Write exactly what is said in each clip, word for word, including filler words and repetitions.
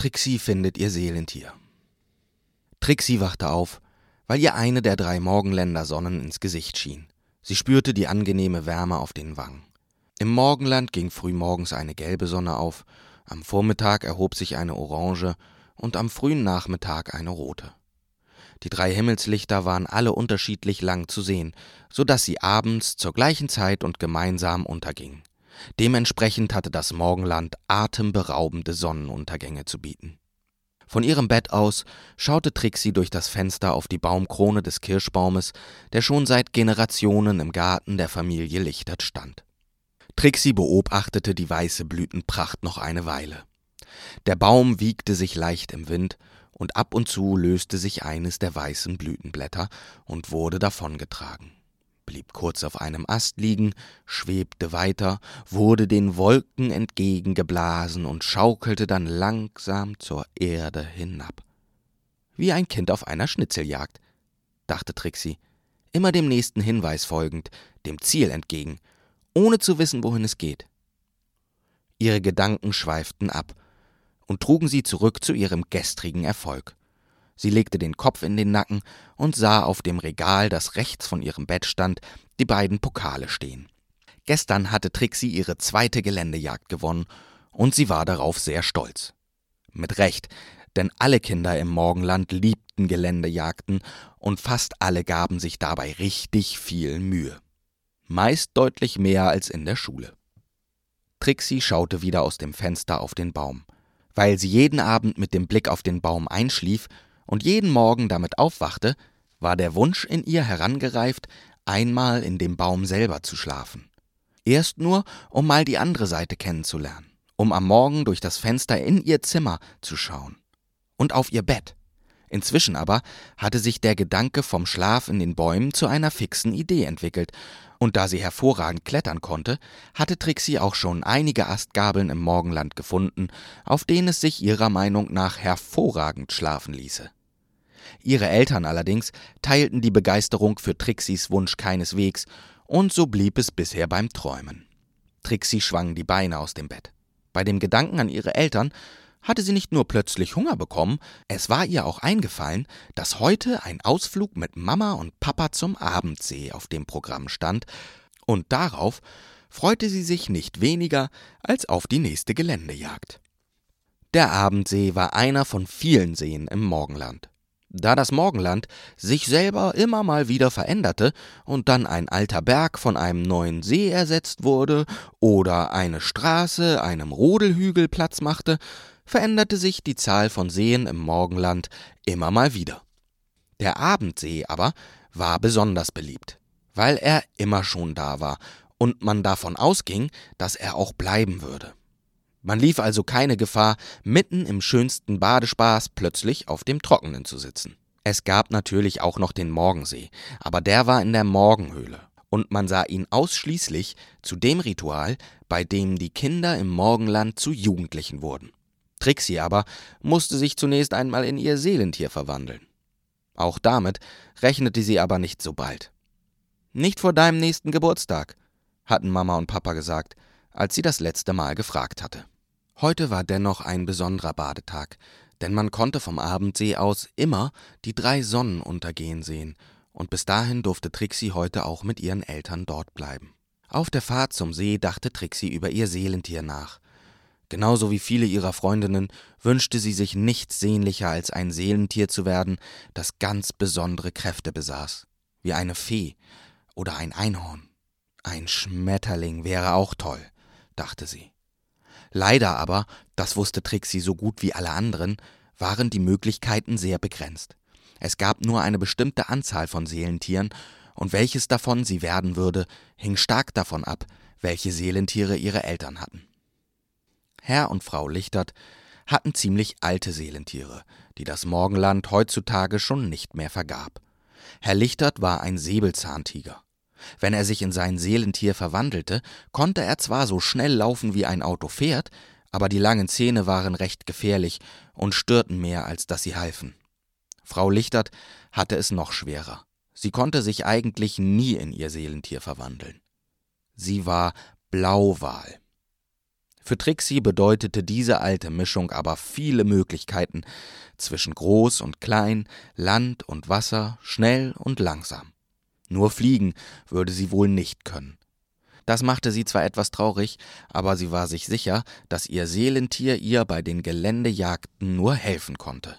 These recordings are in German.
Trixie findet ihr Seelentier. Trixie wachte auf, weil ihr eine der drei Morgenländer-Sonnen ins Gesicht schien. Sie spürte die angenehme Wärme auf den Wangen. Im Morgenland ging frühmorgens eine gelbe Sonne auf, am Vormittag erhob sich eine orange und am frühen Nachmittag eine rote. Die drei Himmelslichter waren alle unterschiedlich lang zu sehen, so dass sie abends zur gleichen Zeit und gemeinsam untergingen. Dementsprechend hatte das Morgenland atemberaubende Sonnenuntergänge zu bieten. Von ihrem Bett aus schaute Trixie durch das Fenster auf die Baumkrone des Kirschbaumes, der schon seit Generationen im Garten der Familie Lichtert stand. Trixie beobachtete die weiße Blütenpracht noch eine Weile. Der Baum wiegte sich leicht im Wind, und ab und zu löste sich eines der weißen Blütenblätter und wurde davongetragen, blieb kurz auf einem Ast liegen, schwebte weiter, wurde den Wolken entgegengeblasen und schaukelte dann langsam zur Erde hinab. Wie ein Kind auf einer Schnitzeljagd, dachte Trixie, immer dem nächsten Hinweis folgend, dem Ziel entgegen, ohne zu wissen, wohin es geht. Ihre Gedanken schweiften ab und trugen sie zurück zu ihrem gestrigen Erfolg. Sie legte den Kopf in den Nacken und sah auf dem Regal, das rechts von ihrem Bett stand, die beiden Pokale stehen. Gestern hatte Trixie ihre zweite Geländejagd gewonnen und sie war darauf sehr stolz. Mit Recht, denn alle Kinder im Morgenland liebten Geländejagden und fast alle gaben sich dabei richtig viel Mühe. Meist deutlich mehr als in der Schule. Trixie schaute wieder aus dem Fenster auf den Baum. Weil sie jeden Abend mit dem Blick auf den Baum einschlief und jeden Morgen damit aufwachte, war der Wunsch in ihr herangereift, einmal in dem Baum selber zu schlafen. Erst nur, um mal die andere Seite kennenzulernen, um am Morgen durch das Fenster in ihr Zimmer zu schauen und auf ihr Bett. Inzwischen aber hatte sich der Gedanke vom Schlaf in den Bäumen zu einer fixen Idee entwickelt, und da sie hervorragend klettern konnte, hatte Trixie auch schon einige Astgabeln im Morgenland gefunden, auf denen es sich ihrer Meinung nach hervorragend schlafen ließe. Ihre Eltern allerdings teilten die Begeisterung für Trixies Wunsch keineswegs, und so blieb es bisher beim Träumen. Trixie schwang die Beine aus dem Bett. Bei dem Gedanken an ihre Eltern hatte sie nicht nur plötzlich Hunger bekommen, es war ihr auch eingefallen, dass heute ein Ausflug mit Mama und Papa zum Abendsee auf dem Programm stand, und darauf freute sie sich nicht weniger als auf die nächste Geländejagd. Der Abendsee war einer von vielen Seen im Morgenland. Da das Morgenland sich selber immer mal wieder veränderte und dann ein alter Berg von einem neuen See ersetzt wurde oder eine Straße einem Rodelhügel Platz machte, veränderte sich die Zahl von Seen im Morgenland immer mal wieder. Der Abendsee aber war besonders beliebt, weil er immer schon da war und man davon ausging, dass er auch bleiben würde. Man lief also keine Gefahr, mitten im schönsten Badespaß plötzlich auf dem Trockenen zu sitzen. Es gab natürlich auch noch den Morgensee, aber der war in der Morgenhöhle. Und man sah ihn ausschließlich zu dem Ritual, bei dem die Kinder im Morgenland zu Jugendlichen wurden. Trixie aber musste sich zunächst einmal in ihr Seelentier verwandeln. Auch damit rechnete sie aber nicht so bald. »Nicht vor deinem nächsten Geburtstag«, hatten Mama und Papa gesagt, als sie das letzte Mal gefragt hatte. Heute war dennoch ein besonderer Badetag, denn man konnte vom Abendsee aus immer die drei Sonnen untergehen sehen, und bis dahin durfte Trixie heute auch mit ihren Eltern dort bleiben. Auf der Fahrt zum See dachte Trixie über ihr Seelentier nach. Genauso wie viele ihrer Freundinnen wünschte sie sich nichts sehnlicher als ein Seelentier zu werden, das ganz besondere Kräfte besaß, wie eine Fee oder ein Einhorn. Ein Schmetterling wäre auch toll, dachte sie. Leider aber, das wusste Trixie so gut wie alle anderen, waren die Möglichkeiten sehr begrenzt. Es gab nur eine bestimmte Anzahl von Seelentieren, und welches davon sie werden würde, hing stark davon ab, welche Seelentiere ihre Eltern hatten. Herr und Frau Lichtert hatten ziemlich alte Seelentiere, die das Morgenland heutzutage schon nicht mehr vergab. Herr Lichtert war ein Säbelzahntiger. Wenn er sich in sein Seelentier verwandelte, konnte er zwar so schnell laufen wie ein Auto fährt, aber die langen Zähne waren recht gefährlich und störten mehr, als dass sie halfen. Frau Lichtert hatte es noch schwerer. Sie konnte sich eigentlich nie in ihr Seelentier verwandeln. Sie war Blauwal. Für Trixie bedeutete diese alte Mischung aber viele Möglichkeiten zwischen groß und klein, Land und Wasser, schnell und langsam. Nur fliegen würde sie wohl nicht können. Das machte sie zwar etwas traurig, aber sie war sich sicher, dass ihr Seelentier ihr bei den Geländejagden nur helfen konnte.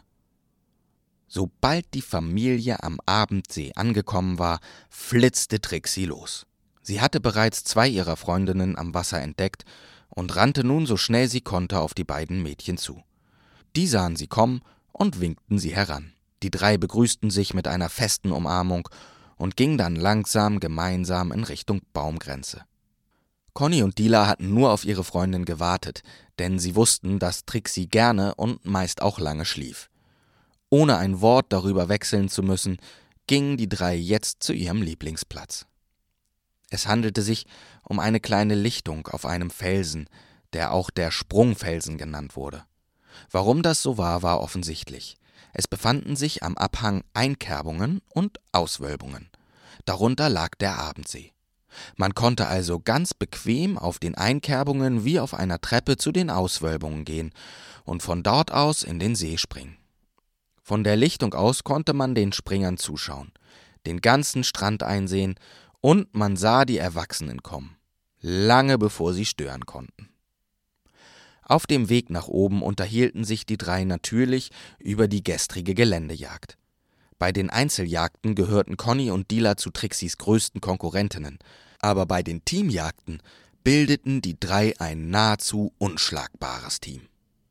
Sobald die Familie am Abendsee angekommen war, flitzte Trixie los. Sie hatte bereits zwei ihrer Freundinnen am Wasser entdeckt und rannte nun so schnell sie konnte auf die beiden Mädchen zu. Die sahen sie kommen und winkten sie heran. Die drei begrüßten sich mit einer festen Umarmung und gingen dann langsam gemeinsam in Richtung Baumgrenze. Conny und Dila hatten nur auf ihre Freundin gewartet, denn sie wussten, dass Trixie gerne und meist auch lange schlief. Ohne ein Wort darüber wechseln zu müssen, gingen die drei jetzt zu ihrem Lieblingsplatz. Es handelte sich um eine kleine Lichtung auf einem Felsen, der auch der Sprungfelsen genannt wurde. Warum das so war, war offensichtlich. Es befanden sich am Abhang Einkerbungen und Auswölbungen. Darunter lag der Abendsee. Man konnte also ganz bequem auf den Einkerbungen wie auf einer Treppe zu den Auswölbungen gehen und von dort aus in den See springen. Von der Lichtung aus konnte man den Springern zuschauen, den ganzen Strand einsehen und man sah die Erwachsenen kommen, lange bevor sie stören konnten. Auf dem Weg nach oben unterhielten sich die drei natürlich über die gestrige Geländejagd. Bei den Einzeljagden gehörten Conny und Dila zu Trixies größten Konkurrentinnen, aber bei den Teamjagden bildeten die drei ein nahezu unschlagbares Team.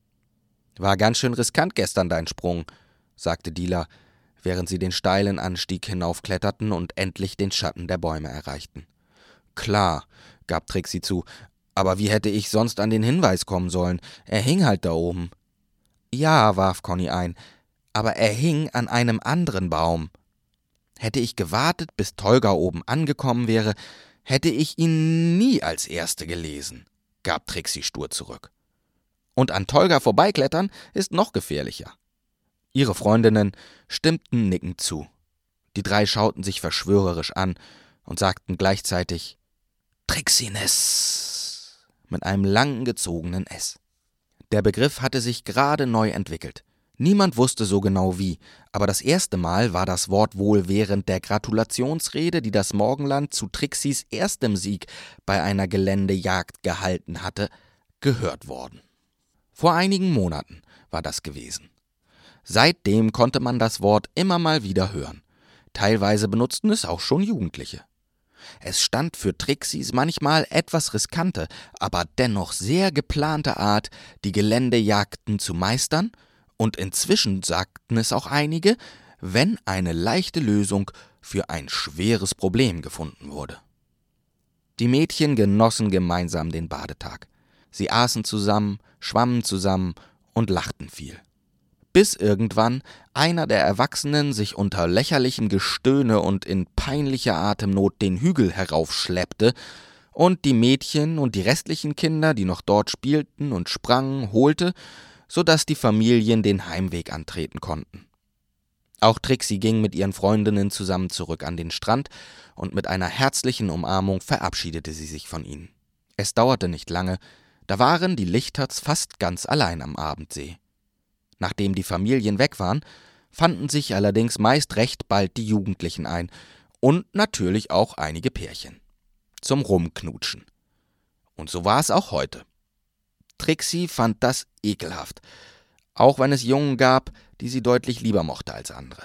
»War ganz schön riskant gestern dein Sprung«, sagte Dila, während sie den steilen Anstieg hinaufkletterten und endlich den Schatten der Bäume erreichten. »Klar«, gab Trixie zu, »aber wie hätte ich sonst an den Hinweis kommen sollen? Er hing halt da oben.« »Ja«, warf Conny ein, »aber er hing an einem anderen Baum. Hätte ich gewartet, bis Tolga oben angekommen wäre, hätte ich ihn nie als Erste gelesen«, gab Trixie stur zurück. »Und an Tolga vorbeiklettern ist noch gefährlicher.« Ihre Freundinnen stimmten nickend zu. Die drei schauten sich verschwörerisch an und sagten gleichzeitig »Trixiness« mit einem langen gezogenen S. Der Begriff hatte sich gerade neu entwickelt. Niemand wusste so genau wie, aber das erste Mal war das Wort wohl während der Gratulationsrede, die das Morgenland zu Trixies erstem Sieg bei einer Geländejagd gehalten hatte, gehört worden. Vor einigen Monaten war das gewesen. Seitdem konnte man das Wort immer mal wieder hören. Teilweise benutzten es auch schon Jugendliche. Es stand für Trixies manchmal etwas riskante, aber dennoch sehr geplante Art, die Geländejagden zu meistern, und inzwischen sagten es auch einige, wenn eine leichte Lösung für ein schweres Problem gefunden wurde. Die Mädchen genossen gemeinsam den Badetag. Sie aßen zusammen, schwammen zusammen und lachten viel. Bis irgendwann einer der Erwachsenen sich unter lächerlichem Gestöhne und in peinlicher Atemnot den Hügel heraufschleppte und die Mädchen und die restlichen Kinder, die noch dort spielten und sprangen, holte, sodass die Familien den Heimweg antreten konnten. Auch Trixie ging mit ihren Freundinnen zusammen zurück an den Strand und mit einer herzlichen Umarmung verabschiedete sie sich von ihnen. Es dauerte nicht lange, da waren die Lichterts fast ganz allein am Abendsee. Nachdem die Familien weg waren, fanden sich allerdings meist recht bald die Jugendlichen ein und natürlich auch einige Pärchen. Zum Rumknutschen. Und so war es auch heute. Trixie fand das ekelhaft, auch wenn es Jungen gab, die sie deutlich lieber mochte als andere.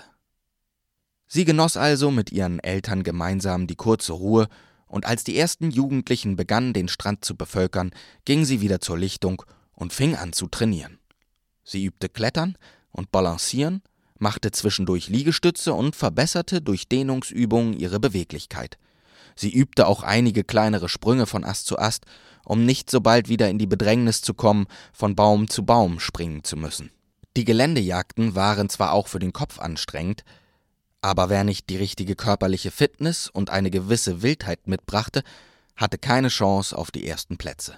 Sie genoss also mit ihren Eltern gemeinsam die kurze Ruhe, und als die ersten Jugendlichen begannen, den Strand zu bevölkern, ging sie wieder zur Lichtung und fing an zu trainieren. Sie übte Klettern und Balancieren, machte zwischendurch Liegestütze und verbesserte durch Dehnungsübungen ihre Beweglichkeit. Sie übte auch einige kleinere Sprünge von Ast zu Ast, um nicht so bald wieder in die Bedrängnis zu kommen, von Baum zu Baum springen zu müssen. Die Geländejagden waren zwar auch für den Kopf anstrengend, aber wer nicht die richtige körperliche Fitness und eine gewisse Wildheit mitbrachte, hatte keine Chance auf die ersten Plätze.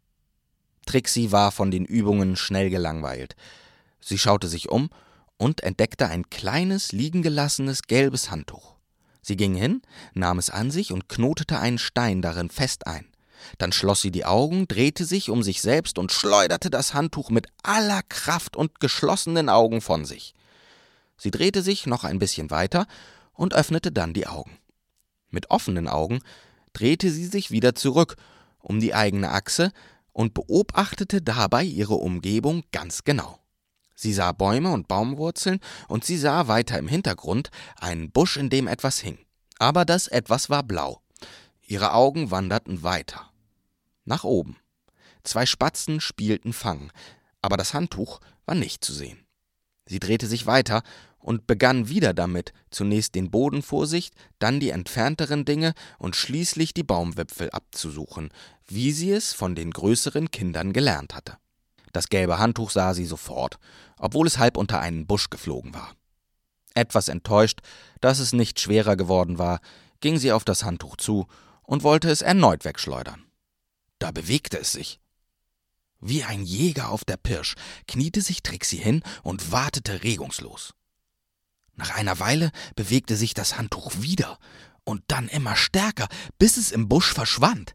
Trixie war von den Übungen schnell gelangweilt. Sie schaute sich um und entdeckte ein kleines, liegengelassenes gelbes Handtuch. Sie ging hin, nahm es an sich und knotete einen Stein darin fest ein. Dann schloss sie die Augen, drehte sich um sich selbst und schleuderte das Handtuch mit aller Kraft und geschlossenen Augen von sich. Sie drehte sich noch ein bisschen weiter und öffnete dann die Augen. Mit offenen Augen drehte sie sich wieder zurück um die eigene Achse und beobachtete dabei ihre Umgebung ganz genau. Sie sah Bäume und Baumwurzeln und sie sah weiter im Hintergrund einen Busch, in dem etwas hing. Aber das Etwas war blau. Ihre Augen wanderten weiter. Nach oben. Zwei Spatzen spielten Fang, aber das Handtuch war nicht zu sehen. Sie drehte sich weiter und begann wieder damit, zunächst den Boden vor sich, dann die entfernteren Dinge und schließlich die Baumwipfel abzusuchen, wie sie es von den größeren Kindern gelernt hatte. Das gelbe Handtuch sah sie sofort, obwohl es halb unter einen Busch geflogen war. Etwas enttäuscht, dass es nicht schwerer geworden war, ging sie auf das Handtuch zu und wollte es erneut wegschleudern. Da bewegte es sich. Wie ein Jäger auf der Pirsch kniete sich Trixie hin und wartete regungslos. Nach einer Weile bewegte sich das Handtuch wieder und dann immer stärker, bis es im Busch verschwand.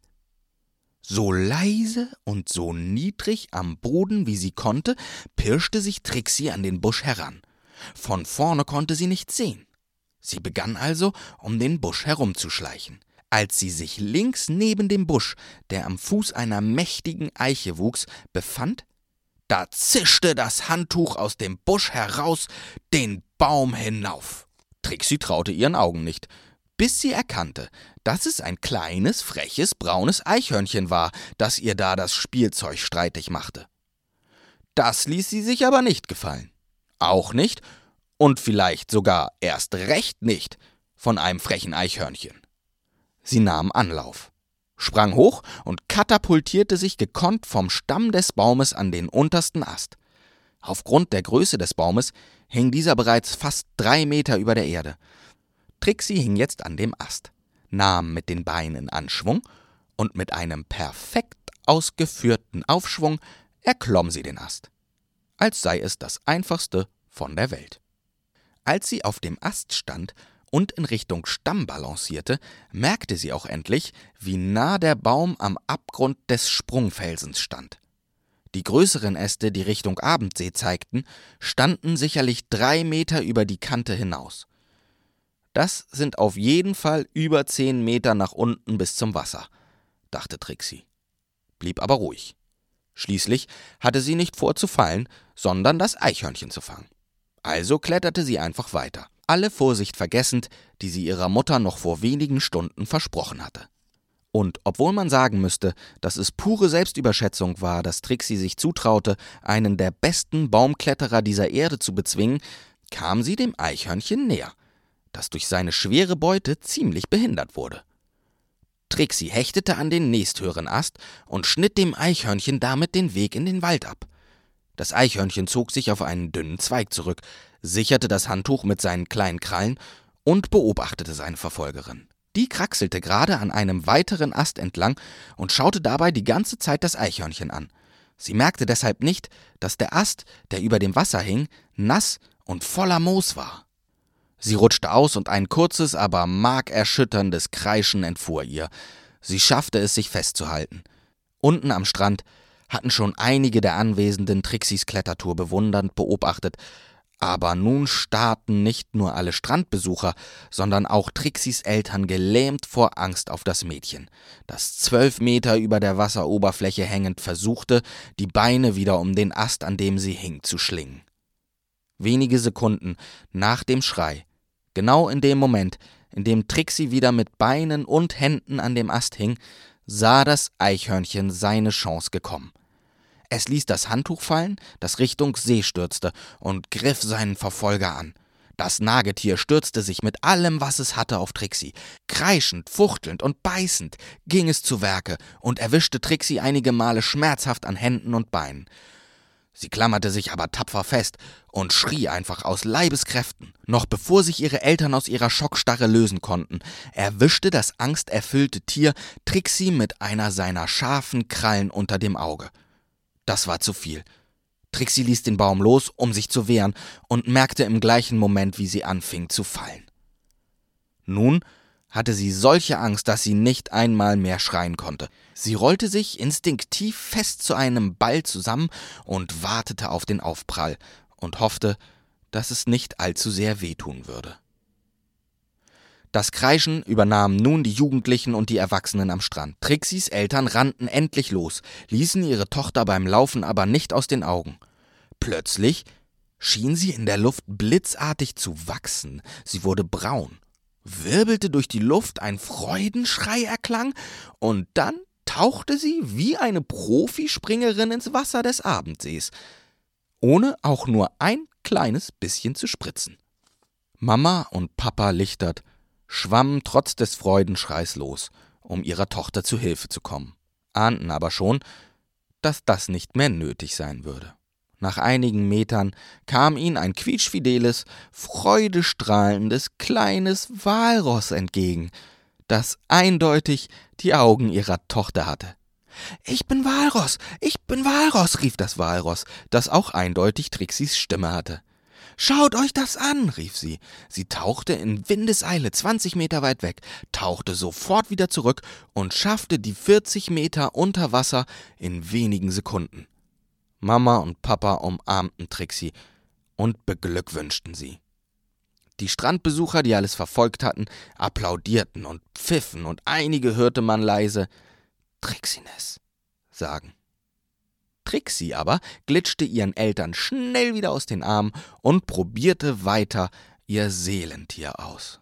So leise und so niedrig am Boden, wie sie konnte, pirschte sich Trixie an den Busch heran. Von vorne konnte sie nichts sehen. Sie begann also, um den Busch herumzuschleichen. Als sie sich links neben dem Busch, der am Fuß einer mächtigen Eiche wuchs, befand, da zischte das Handtuch aus dem Busch heraus den Baum hinauf. Trixie traute ihren Augen nicht, bis sie erkannte, dass es ein kleines, freches, braunes Eichhörnchen war, das ihr da das Spielzeug streitig machte. Das ließ sie sich aber nicht gefallen. Auch nicht, und vielleicht sogar erst recht nicht, von einem frechen Eichhörnchen. Sie nahm Anlauf, sprang hoch und katapultierte sich gekonnt vom Stamm des Baumes an den untersten Ast. Aufgrund der Größe des Baumes hing dieser bereits fast drei Meter über der Erde. Trixie hing jetzt an dem Ast, nahm mit den Beinen Anschwung und mit einem perfekt ausgeführten Aufschwung erklomm sie den Ast, als sei es das Einfachste von der Welt. Als sie auf dem Ast stand und in Richtung Stamm balancierte, merkte sie auch endlich, wie nah der Baum am Abgrund des Sprungfelsens stand. Die größeren Äste, die Richtung Abendsee zeigten, standen sicherlich drei Meter über die Kante hinaus. Das sind auf jeden Fall über zehn Meter nach unten bis zum Wasser, dachte Trixie, blieb aber ruhig. Schließlich hatte sie nicht vor zu fallen, sondern das Eichhörnchen zu fangen. Also kletterte sie einfach weiter, alle Vorsicht vergessend, die sie ihrer Mutter noch vor wenigen Stunden versprochen hatte. Und obwohl man sagen müsste, dass es pure Selbstüberschätzung war, dass Trixie sich zutraute, einen der besten Baumkletterer dieser Erde zu bezwingen, kam sie dem Eichhörnchen näher, das durch seine schwere Beute ziemlich behindert wurde. Trixie hechtete an den nächsthöheren Ast und schnitt dem Eichhörnchen damit den Weg in den Wald ab. Das Eichhörnchen zog sich auf einen dünnen Zweig zurück, sicherte das Handtuch mit seinen kleinen Krallen und beobachtete seine Verfolgerin. Die kraxelte gerade an einem weiteren Ast entlang und schaute dabei die ganze Zeit das Eichhörnchen an. Sie merkte deshalb nicht, dass der Ast, der über dem Wasser hing, nass und voller Moos war. Sie rutschte aus und ein kurzes, aber markerschütterndes Kreischen entfuhr ihr. Sie schaffte es, sich festzuhalten. Unten am Strand hatten schon einige der Anwesenden Trixies Klettertour bewundernd beobachtet, aber nun starrten nicht nur alle Strandbesucher, sondern auch Trixies Eltern gelähmt vor Angst auf das Mädchen, das zwölf Meter über der Wasseroberfläche hängend versuchte, die Beine wieder um den Ast, an dem sie hing, zu schlingen. Wenige Sekunden nach dem Schrei, genau in dem Moment, in dem Trixie wieder mit Beinen und Händen an dem Ast hing, sah das Eichhörnchen seine Chance gekommen. Es ließ das Handtuch fallen, das Richtung See stürzte, und griff seinen Verfolger an. Das Nagetier stürzte sich mit allem, was es hatte, auf Trixie. Kreischend, fuchtelnd und beißend ging es zu Werke und erwischte Trixie einige Male schmerzhaft an Händen und Beinen. Sie klammerte sich aber tapfer fest und schrie einfach aus Leibeskräften. Noch bevor sich ihre Eltern aus ihrer Schockstarre lösen konnten, erwischte das angsterfüllte Tier Trixie mit einer seiner scharfen Krallen unter dem Auge. Das war zu viel. Trixie ließ den Baum los, um sich zu wehren, und merkte im gleichen Moment, wie sie anfing zu fallen. Nun hatte sie solche Angst, dass sie nicht einmal mehr schreien konnte. Sie rollte sich instinktiv fest zu einem Ball zusammen und wartete auf den Aufprall und hoffte, dass es nicht allzu sehr wehtun würde. Das Kreischen übernahmen nun die Jugendlichen und die Erwachsenen am Strand. Trixis Eltern rannten endlich los, ließen ihre Tochter beim Laufen aber nicht aus den Augen. Plötzlich schien sie in der Luft blitzartig zu wachsen. Sie wurde braun, wirbelte durch die Luft, ein Freudenschrei erklang, und dann tauchte sie wie eine Profispringerin ins Wasser des Abendsees, ohne auch nur ein kleines bisschen zu spritzen. Mama und Papa Lichtert schwammen trotz des Freudenschreis los, um ihrer Tochter zu Hilfe zu kommen, ahnten aber schon, dass das nicht mehr nötig sein würde. Nach einigen Metern kam ihnen ein quietschfideles, freudestrahlendes, kleines Walross entgegen, das eindeutig die Augen ihrer Tochter hatte. »Ich bin Walross, ich bin Walross«, rief das Walross, das auch eindeutig Trixis Stimme hatte. »Schaut euch das an«, rief sie. Sie tauchte in Windeseile zwanzig Meter weit weg, tauchte sofort wieder zurück und schaffte die vierzig Meter unter Wasser in wenigen Sekunden. Mama und Papa umarmten Trixi und beglückwünschten sie. Die Strandbesucher, die alles verfolgt hatten, applaudierten und pfiffen, und einige hörte man leise »Trixines« sagen. Trixi aber glitschte ihren Eltern schnell wieder aus den Armen und probierte weiter ihr Seelentier aus.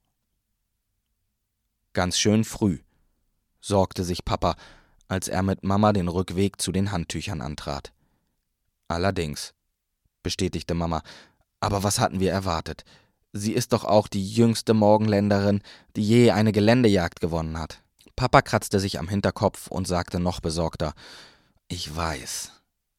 Ganz schön früh sorgte sich Papa, als er mit Mama den Rückweg zu den Handtüchern antrat. »Allerdings«, bestätigte Mama, »aber was hatten wir erwartet? Sie ist doch auch die jüngste Morgenländerin, die je eine Geländejagd gewonnen hat.« Papa kratzte sich am Hinterkopf und sagte noch besorgter, »Ich weiß.«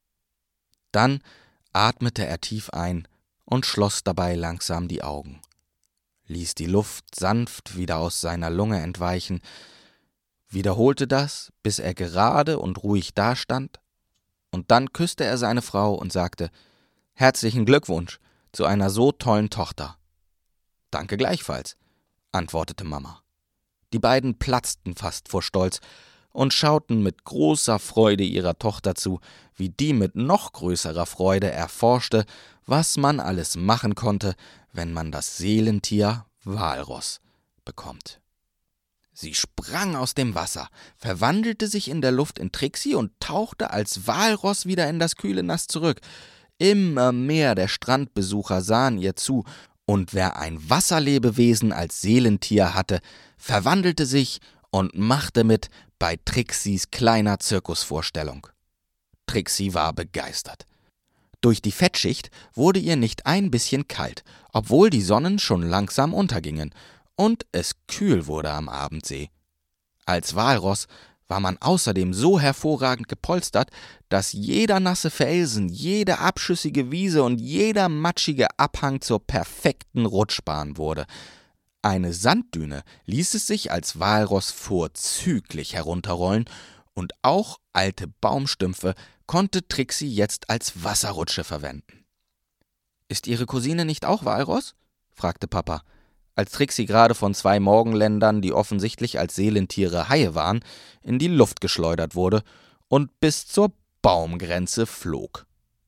Dann atmete er tief ein und schloss dabei langsam die Augen, ließ die Luft sanft wieder aus seiner Lunge entweichen, wiederholte das, bis er gerade und ruhig dastand, und dann küsste er seine Frau und sagte, »Herzlichen Glückwunsch zu einer so tollen Tochter.« »Danke gleichfalls«, antwortete Mama. Die beiden platzten fast vor Stolz und schauten mit großer Freude ihrer Tochter zu, wie die mit noch größerer Freude erforschte, was man alles machen konnte, wenn man das Seelentier Walross bekommt. Sie sprang aus dem Wasser, verwandelte sich in der Luft in Trixi und tauchte als Walross wieder in das kühle Nass zurück. Immer mehr der Strandbesucher sahen ihr zu, und wer ein Wasserlebewesen als Seelentier hatte, verwandelte sich und machte mit bei Trixis kleiner Zirkusvorstellung. Trixi war begeistert. Durch die Fettschicht wurde ihr nicht ein bisschen kalt, obwohl die Sonnen schon langsam untergingen und es kühl wurde am Abendsee. Als Walross war man außerdem so hervorragend gepolstert, dass jeder nasse Felsen, jede abschüssige Wiese und jeder matschige Abhang zur perfekten Rutschbahn wurde. Eine Sanddüne ließ es sich als Walross vorzüglich herunterrollen, und auch alte Baumstümpfe konnte Trixi jetzt als Wasserrutsche verwenden. »Ist Ihre Cousine nicht auch Walross?« fragte Papa, als Trixi gerade von zwei Morgenländern, die offensichtlich als Seelentiere Haie waren, in die Luft geschleudert wurde und bis zur Baumgrenze flog.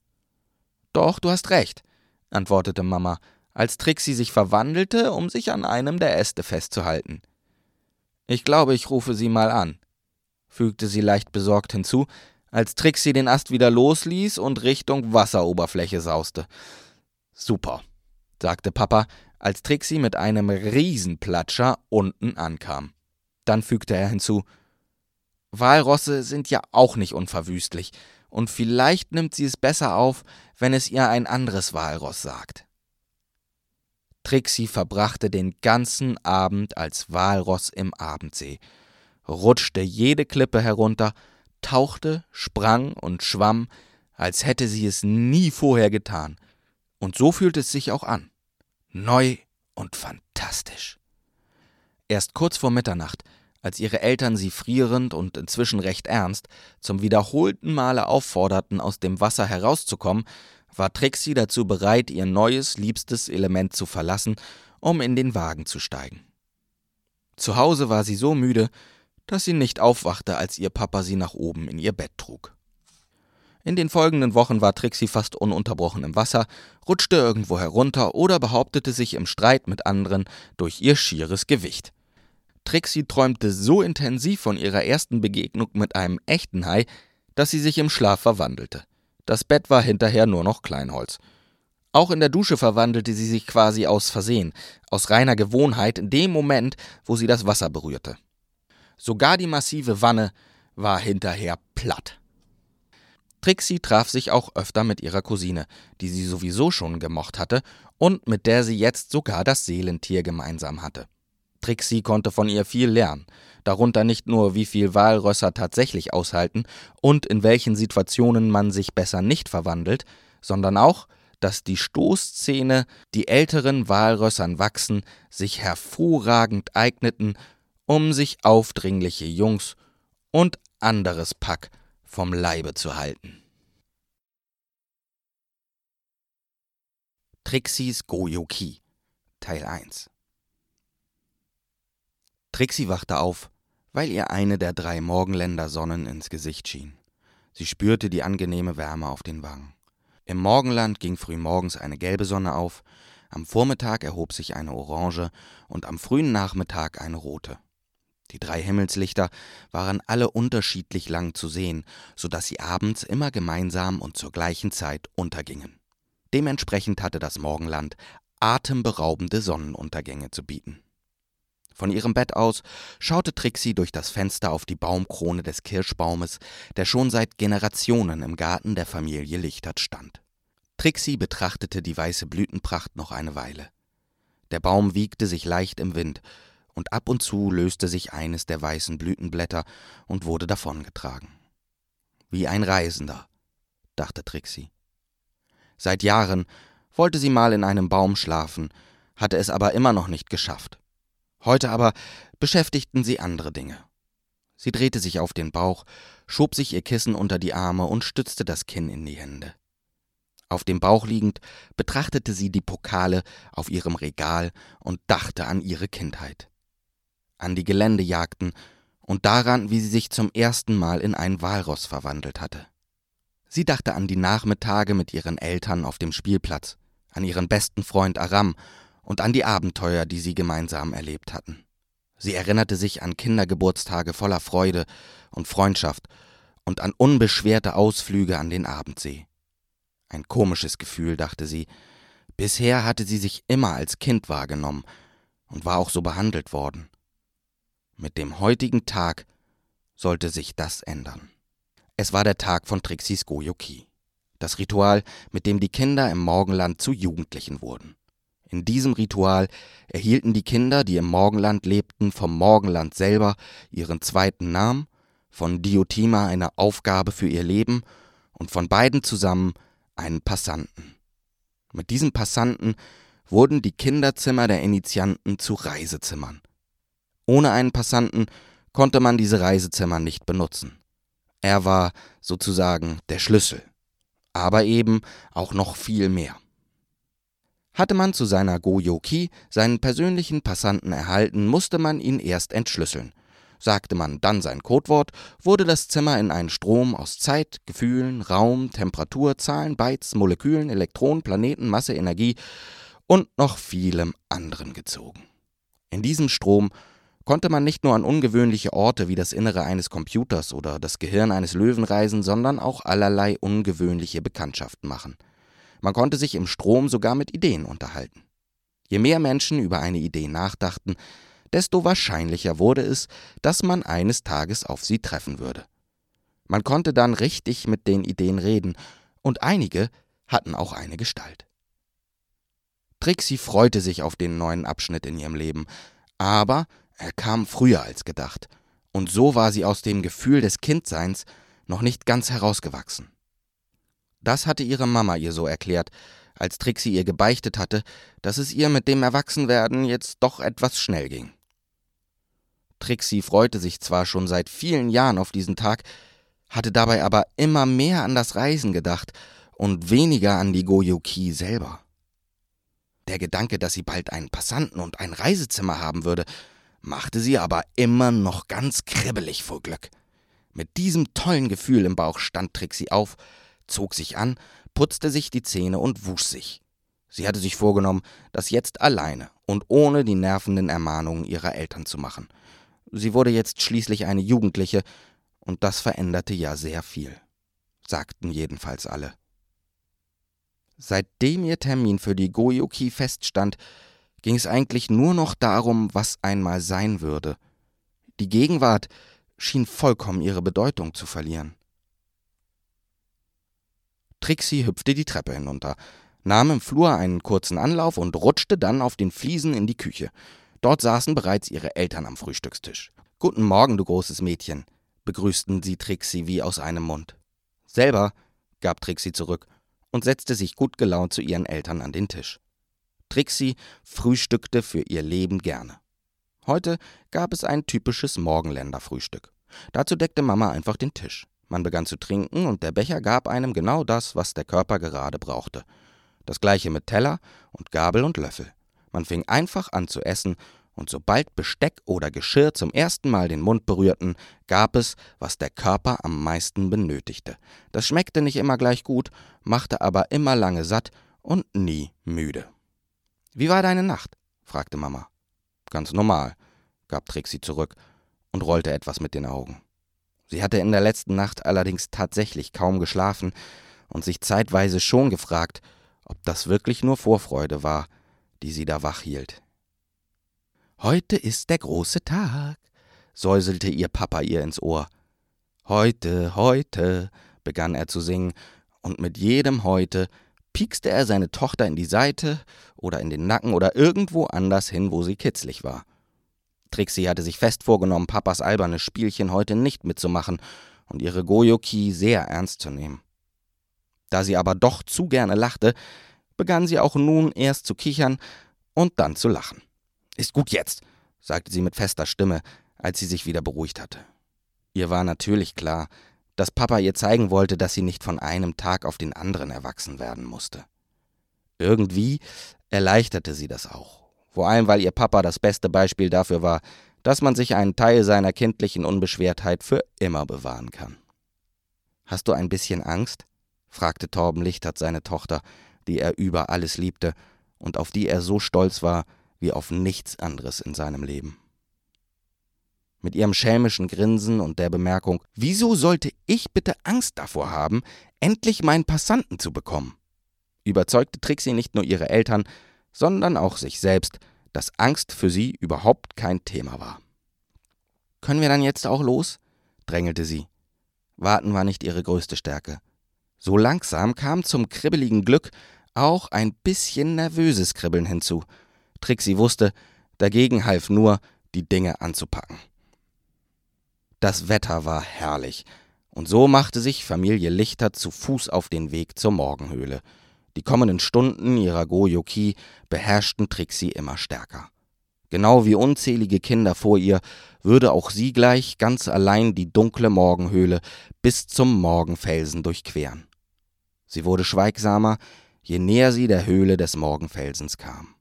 »Doch, du hast recht«, antwortete Mama, als Trixi sich verwandelte, um sich an einem der Äste festzuhalten. »Ich glaube, ich rufe sie mal an«, fügte sie leicht besorgt hinzu, als Trixi den Ast wieder losließ und Richtung Wasseroberfläche sauste. »Super«, sagte Papa, als Trixi mit einem Riesenplatscher unten ankam. Dann fügte er hinzu, »Walrosse sind ja auch nicht unverwüstlich, und vielleicht nimmt sie es besser auf, wenn es ihr ein anderes Walross sagt.« Trixi verbrachte den ganzen Abend als Walross im Abendsee, rutschte jede Klippe herunter, tauchte, sprang und schwamm, als hätte sie es nie vorher getan. Und so fühlte es sich auch an. Neu und fantastisch. Erst kurz vor Mitternacht, als ihre Eltern sie frierend und inzwischen recht ernst zum wiederholten Male aufforderten, aus dem Wasser herauszukommen, war Trixi dazu bereit, ihr neues, liebstes Element zu verlassen, um in den Wagen zu steigen. Zu Hause war sie so müde, dass sie nicht aufwachte, als ihr Papa sie nach oben in ihr Bett trug. In den folgenden Wochen war Trixie fast ununterbrochen im Wasser, rutschte irgendwo herunter oder behauptete sich im Streit mit anderen durch ihr schieres Gewicht. Trixie träumte so intensiv von ihrer ersten Begegnung mit einem echten Hai, dass sie sich im Schlaf verwandelte. Das Bett war hinterher nur noch Kleinholz. Auch in der Dusche verwandelte sie sich quasi aus Versehen, aus reiner Gewohnheit in dem Moment, wo sie das Wasser berührte. Sogar die massive Wanne war hinterher platt. Trixie traf sich auch öfter mit ihrer Cousine, die sie sowieso schon gemocht hatte und mit der sie jetzt sogar das Seelentier gemeinsam hatte. Trixie konnte von ihr viel lernen, darunter nicht nur, wie viel Walrösser tatsächlich aushalten und in welchen Situationen man sich besser nicht verwandelt, sondern auch, dass die Stoßzähne, die älteren Walrössern wachsen, sich hervorragend eigneten, um sich aufdringliche Jungs und anderes Pack vom Leibe zu halten. Trixies Go-Yo-Ki Teil eins. Trixie wachte auf, weil ihr eine der drei Morgenländer-Sonnen ins Gesicht schien. Sie spürte die angenehme Wärme auf den Wangen. Im Morgenland ging frühmorgens eine gelbe Sonne auf, am Vormittag erhob sich eine orange und am frühen Nachmittag eine rote. Die drei Himmelslichter waren alle unterschiedlich lang zu sehen, so dass sie abends immer gemeinsam und zur gleichen Zeit untergingen. Dementsprechend hatte das Morgenland atemberaubende Sonnenuntergänge zu bieten. Von ihrem Bett aus schaute Trixie durch das Fenster auf die Baumkrone des Kirschbaumes, der schon seit Generationen im Garten der Familie Lichtert stand. Trixie betrachtete die weiße Blütenpracht noch eine Weile. Der Baum wiegte sich leicht im Wind, und ab und zu löste sich eines der weißen Blütenblätter und wurde davongetragen. Wie ein Reisender, dachte Trixie. Seit Jahren wollte sie mal in einem Baum schlafen, hatte es aber immer noch nicht geschafft. Heute aber beschäftigten sie andere Dinge. Sie drehte sich auf den Bauch, schob sich ihr Kissen unter die Arme und stützte das Kinn in die Hände. Auf dem Bauch liegend betrachtete sie die Pokale auf ihrem Regal und dachte an ihre Kindheit. An die Geländejagden und daran, wie sie sich zum ersten Mal in ein Walross verwandelt hatte. Sie dachte an die Nachmittage mit ihren Eltern auf dem Spielplatz, an ihren besten Freund Aram und an die Abenteuer, die sie gemeinsam erlebt hatten. Sie erinnerte sich an Kindergeburtstage voller Freude und Freundschaft und an unbeschwerte Ausflüge an den Abendsee. Ein komisches Gefühl, dachte sie. Bisher hatte sie sich immer als Kind wahrgenommen und war auch so behandelt worden. Mit dem heutigen Tag sollte sich das ändern. Es war der Tag von Trixies Go-Yo-Ki, das Ritual, mit dem die Kinder im Morgenland zu Jugendlichen wurden. In diesem Ritual erhielten die Kinder, die im Morgenland lebten, vom Morgenland selber ihren zweiten Namen, von Diotima eine Aufgabe für ihr Leben und von beiden zusammen einen Passanten. Mit diesem Passanten wurden die Kinderzimmer der Initianten zu Reisezimmern. Ohne einen Passanten konnte man diese Reisezimmer nicht benutzen. Er war sozusagen der Schlüssel, aber eben auch noch viel mehr. Hatte man zu seiner Go-Yo-Ki seinen persönlichen Passanten erhalten, musste man ihn erst entschlüsseln. Sagte man dann sein Codewort, wurde das Zimmer in einen Strom aus Zeit, Gefühlen, Raum, Temperatur, Zahlen, Bytes, Molekülen, Elektronen, Planeten, Masse, Energie und noch vielem anderen gezogen. In diesem Strom konnte man nicht nur an ungewöhnliche Orte wie das Innere eines Computers oder das Gehirn eines Löwen reisen, sondern auch allerlei ungewöhnliche Bekanntschaften machen. Man konnte sich im Strom sogar mit Ideen unterhalten. Je mehr Menschen über eine Idee nachdachten, desto wahrscheinlicher wurde es, dass man eines Tages auf sie treffen würde. Man konnte dann richtig mit den Ideen reden, und einige hatten auch eine Gestalt. Trixie freute sich auf den neuen Abschnitt in ihrem Leben, aber er kam früher als gedacht, und so war sie aus dem Gefühl des Kindseins noch nicht ganz herausgewachsen. Das hatte ihre Mama ihr so erklärt, als Trixie ihr gebeichtet hatte, dass es ihr mit dem Erwachsenwerden jetzt doch etwas schnell ging. Trixie freute sich zwar schon seit vielen Jahren auf diesen Tag, hatte dabei aber immer mehr an das Reisen gedacht und weniger an die Go-Yo-Ki selber. Der Gedanke, dass sie bald einen Passanten und ein Reisezimmer haben würde, machte sie aber immer noch ganz kribbelig vor Glück. Mit diesem tollen Gefühl im Bauch stand Trixie auf, zog sich an, putzte sich die Zähne und wusch sich. Sie hatte sich vorgenommen, das jetzt alleine und ohne die nervenden Ermahnungen ihrer Eltern zu machen. Sie wurde jetzt schließlich eine Jugendliche, und das veränderte ja sehr viel, sagten jedenfalls alle. Seitdem ihr Termin für die Go-Yoki feststand, ging es eigentlich nur noch darum, was einmal sein würde. Die Gegenwart schien vollkommen ihre Bedeutung zu verlieren. Trixie hüpfte die Treppe hinunter, nahm im Flur einen kurzen Anlauf und rutschte dann auf den Fliesen in die Küche. Dort saßen bereits ihre Eltern am Frühstückstisch. »Guten Morgen, du großes Mädchen«, begrüßten sie Trixie wie aus einem Mund. »Selber«, gab Trixie zurück und setzte sich gut gelaunt zu ihren Eltern an den Tisch. Trixie frühstückte für ihr Leben gerne. Heute gab es ein typisches Morgenländerfrühstück. Dazu deckte Mama einfach den Tisch. Man begann zu trinken und der Becher gab einem genau das, was der Körper gerade brauchte. Das gleiche mit Teller und Gabel und Löffel. Man fing einfach an zu essen und sobald Besteck oder Geschirr zum ersten Mal den Mund berührten, gab es, was der Körper am meisten benötigte. Das schmeckte nicht immer gleich gut, machte aber immer lange satt und nie müde. »Wie war deine Nacht?« fragte Mama. »Ganz normal«, gab Trixie zurück und rollte etwas mit den Augen. Sie hatte in der letzten Nacht allerdings tatsächlich kaum geschlafen und sich zeitweise schon gefragt, ob das wirklich nur Vorfreude war, die sie da wach hielt. »Heute ist der große Tag«, säuselte ihr Papa ihr ins Ohr. »Heute, heute«, begann er zu singen, und mit jedem Heute piekste er seine Tochter in die Seite oder in den Nacken oder irgendwo anders hin, wo sie kitzlig war. Trixie hatte sich fest vorgenommen, Papas albernes Spielchen heute nicht mitzumachen und ihre Go-Yoki sehr ernst zu nehmen. Da sie aber doch zu gerne lachte, begann sie auch nun erst zu kichern und dann zu lachen. »Ist gut jetzt«, sagte sie mit fester Stimme, als sie sich wieder beruhigt hatte. Ihr war natürlich klar, dass Papa ihr zeigen wollte, dass sie nicht von einem Tag auf den anderen erwachsen werden musste. Irgendwie erleichterte sie das auch, vor allem weil ihr Papa das beste Beispiel dafür war, dass man sich einen Teil seiner kindlichen Unbeschwertheit für immer bewahren kann. »Hast du ein bisschen Angst?« fragte Torben Lichtert seine Tochter, die er über alles liebte und auf die er so stolz war wie auf nichts anderes in seinem Leben. Mit ihrem schelmischen Grinsen und der Bemerkung, »Wieso sollte ich bitte Angst davor haben, endlich meinen Passanten zu bekommen?« überzeugte Trixie nicht nur ihre Eltern, sondern auch sich selbst, dass Angst für sie überhaupt kein Thema war. »Können wir dann jetzt auch los?« drängelte sie. Warten war nicht ihre größte Stärke. So langsam kam zum kribbeligen Glück auch ein bisschen nervöses Kribbeln hinzu. Trixie wusste, dagegen half nur, die Dinge anzupacken. Das Wetter war herrlich, und so machte sich Familie Lichtert zu Fuß auf den Weg zur Morgenhöhle. Die kommenden Stunden ihrer Go-Yoki beherrschten Trixie immer stärker. Genau wie unzählige Kinder vor ihr würde auch sie gleich ganz allein die dunkle Morgenhöhle bis zum Morgenfelsen durchqueren. Sie wurde schweigsamer, je näher sie der Höhle des Morgenfelsens kam.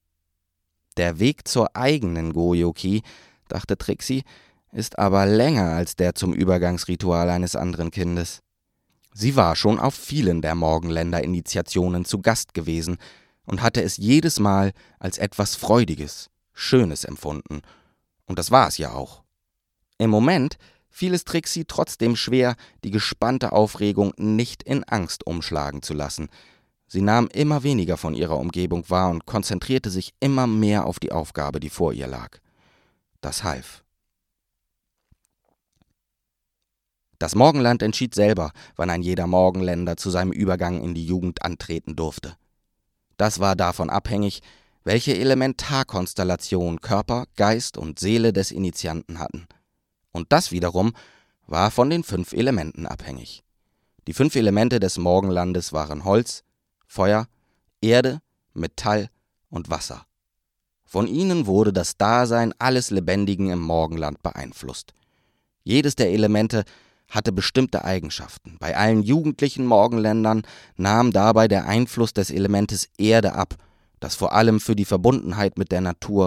Der Weg zur eigenen Go-Yoki, dachte Trixie, ist aber länger als der zum Übergangsritual eines anderen Kindes. Sie war schon auf vielen der Morgenländer-Initiationen zu Gast gewesen und hatte es jedes Mal als etwas Freudiges, Schönes empfunden. Und das war es ja auch. Im Moment fiel es Trixie trotzdem schwer, die gespannte Aufregung nicht in Angst umschlagen zu lassen. Sie nahm immer weniger von ihrer Umgebung wahr und konzentrierte sich immer mehr auf die Aufgabe, die vor ihr lag. Das half. Das Morgenland entschied selber, wann ein jeder Morgenländer zu seinem Übergang in die Jugend antreten durfte. Das war davon abhängig, welche Elementarkonstellation Körper, Geist und Seele des Initianten hatten. Und das wiederum war von den fünf Elementen abhängig. Die fünf Elemente des Morgenlandes waren Holz, Feuer, Erde, Metall und Wasser. Von ihnen wurde das Dasein alles Lebendigen im Morgenland beeinflusst. Jedes der Elemente hatte bestimmte Eigenschaften. Bei allen jugendlichen Morgenländern nahm dabei der Einfluss des Elementes Erde ab, das vor allem für die Verbundenheit mit der Natur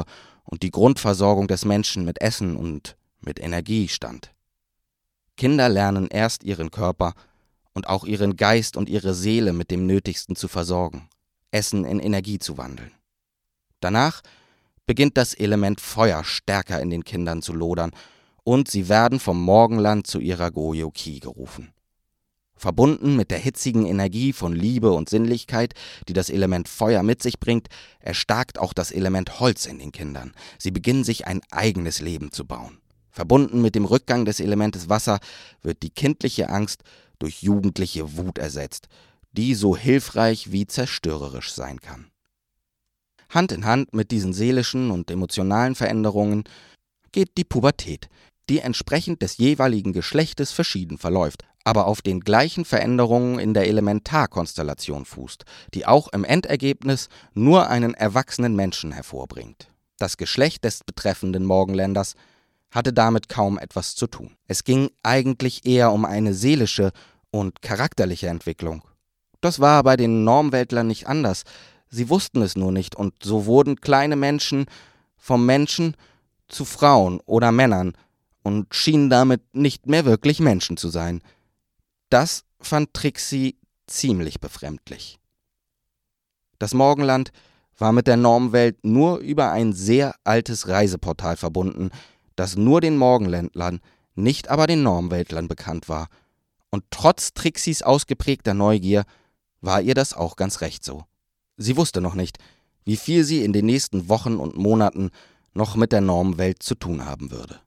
und die Grundversorgung des Menschen mit Essen und mit Energie stand. Kinder lernen erst ihren Körper und auch ihren Geist und ihre Seele mit dem Nötigsten zu versorgen, Essen in Energie zu wandeln. Danach beginnt das Element Feuer stärker in den Kindern zu lodern und sie werden vom Morgenland zu ihrer Goyo-Ki gerufen. Verbunden mit der hitzigen Energie von Liebe und Sinnlichkeit, die das Element Feuer mit sich bringt, erstarkt auch das Element Holz in den Kindern. Sie beginnen sich ein eigenes Leben zu bauen. Verbunden mit dem Rückgang des Elementes Wasser wird die kindliche Angst durch jugendliche Wut ersetzt, die so hilfreich wie zerstörerisch sein kann. Hand in Hand mit diesen seelischen und emotionalen Veränderungen geht die Pubertät, die entsprechend des jeweiligen Geschlechtes verschieden verläuft, aber auf den gleichen Veränderungen in der Elementarkonstellation fußt, die auch im Endergebnis nur einen erwachsenen Menschen hervorbringt. Das Geschlecht des betreffenden Morgenländers hatte damit kaum etwas zu tun. Es ging eigentlich eher um eine seelische und charakterliche Entwicklung. Das war bei den Normweltlern nicht anders. Sie wussten es nur nicht, und so wurden kleine Menschen vom Menschen zu Frauen oder Männern und schienen damit nicht mehr wirklich Menschen zu sein. Das fand Trixie ziemlich befremdlich. Das Morgenland war mit der Normwelt nur über ein sehr altes Reiseportal verbunden, das nur den Morgenländlern, nicht aber den Normweltlern bekannt war. Und trotz Trixies ausgeprägter Neugier war ihr das auch ganz recht so. Sie wusste noch nicht, wie viel sie in den nächsten Wochen und Monaten noch mit der Normwelt zu tun haben würde.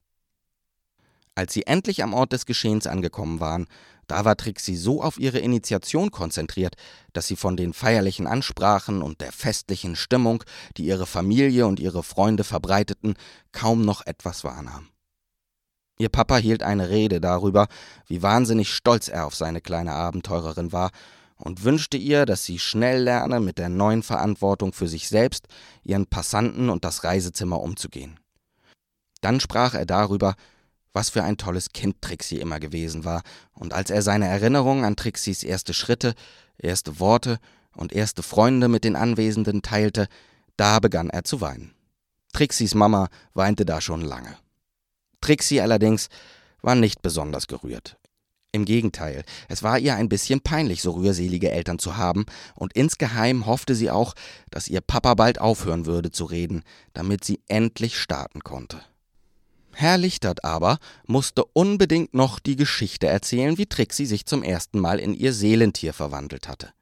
Als sie endlich am Ort des Geschehens angekommen waren, da war Trixie so auf ihre Initiation konzentriert, dass sie von den feierlichen Ansprachen und der festlichen Stimmung, die ihre Familie und ihre Freunde verbreiteten, kaum noch etwas wahrnahm. Ihr Papa hielt eine Rede darüber, wie wahnsinnig stolz er auf seine kleine Abenteurerin war und wünschte ihr, dass sie schnell lerne, mit der neuen Verantwortung für sich selbst, ihren Passanten und das Reisezimmer umzugehen. Dann sprach er darüber, was für ein tolles Kind Trixie immer gewesen war, und als er seine Erinnerungen an Trixies erste Schritte, erste Worte und erste Freunde mit den Anwesenden teilte, da begann er zu weinen. Trixies Mama weinte da schon lange. Trixie allerdings war nicht besonders gerührt. Im Gegenteil, es war ihr ein bisschen peinlich, so rührselige Eltern zu haben, und insgeheim hoffte sie auch, dass ihr Papa bald aufhören würde zu reden, damit sie endlich starten konnte. Herr Lichtert aber musste unbedingt noch die Geschichte erzählen, wie Trixie sich zum ersten Mal in ihr Seelentier verwandelt hatte.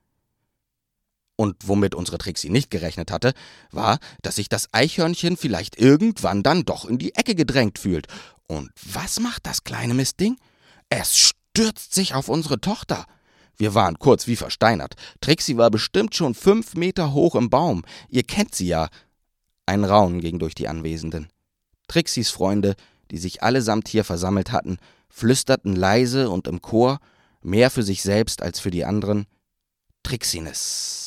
Und womit unsere Trixie nicht gerechnet hatte, war, dass sich das Eichhörnchen vielleicht irgendwann dann doch in die Ecke gedrängt fühlt. Und was macht das kleine Mistding? Es stürzt sich auf unsere Tochter. Wir waren kurz wie versteinert. Trixie war bestimmt schon fünf Meter hoch im Baum. Ihr kennt sie ja. Ein Raunen ging durch die Anwesenden. Trixies Freunde, die sich allesamt hier versammelt hatten, flüsterten leise und im Chor, mehr für sich selbst als für die anderen, Trixines,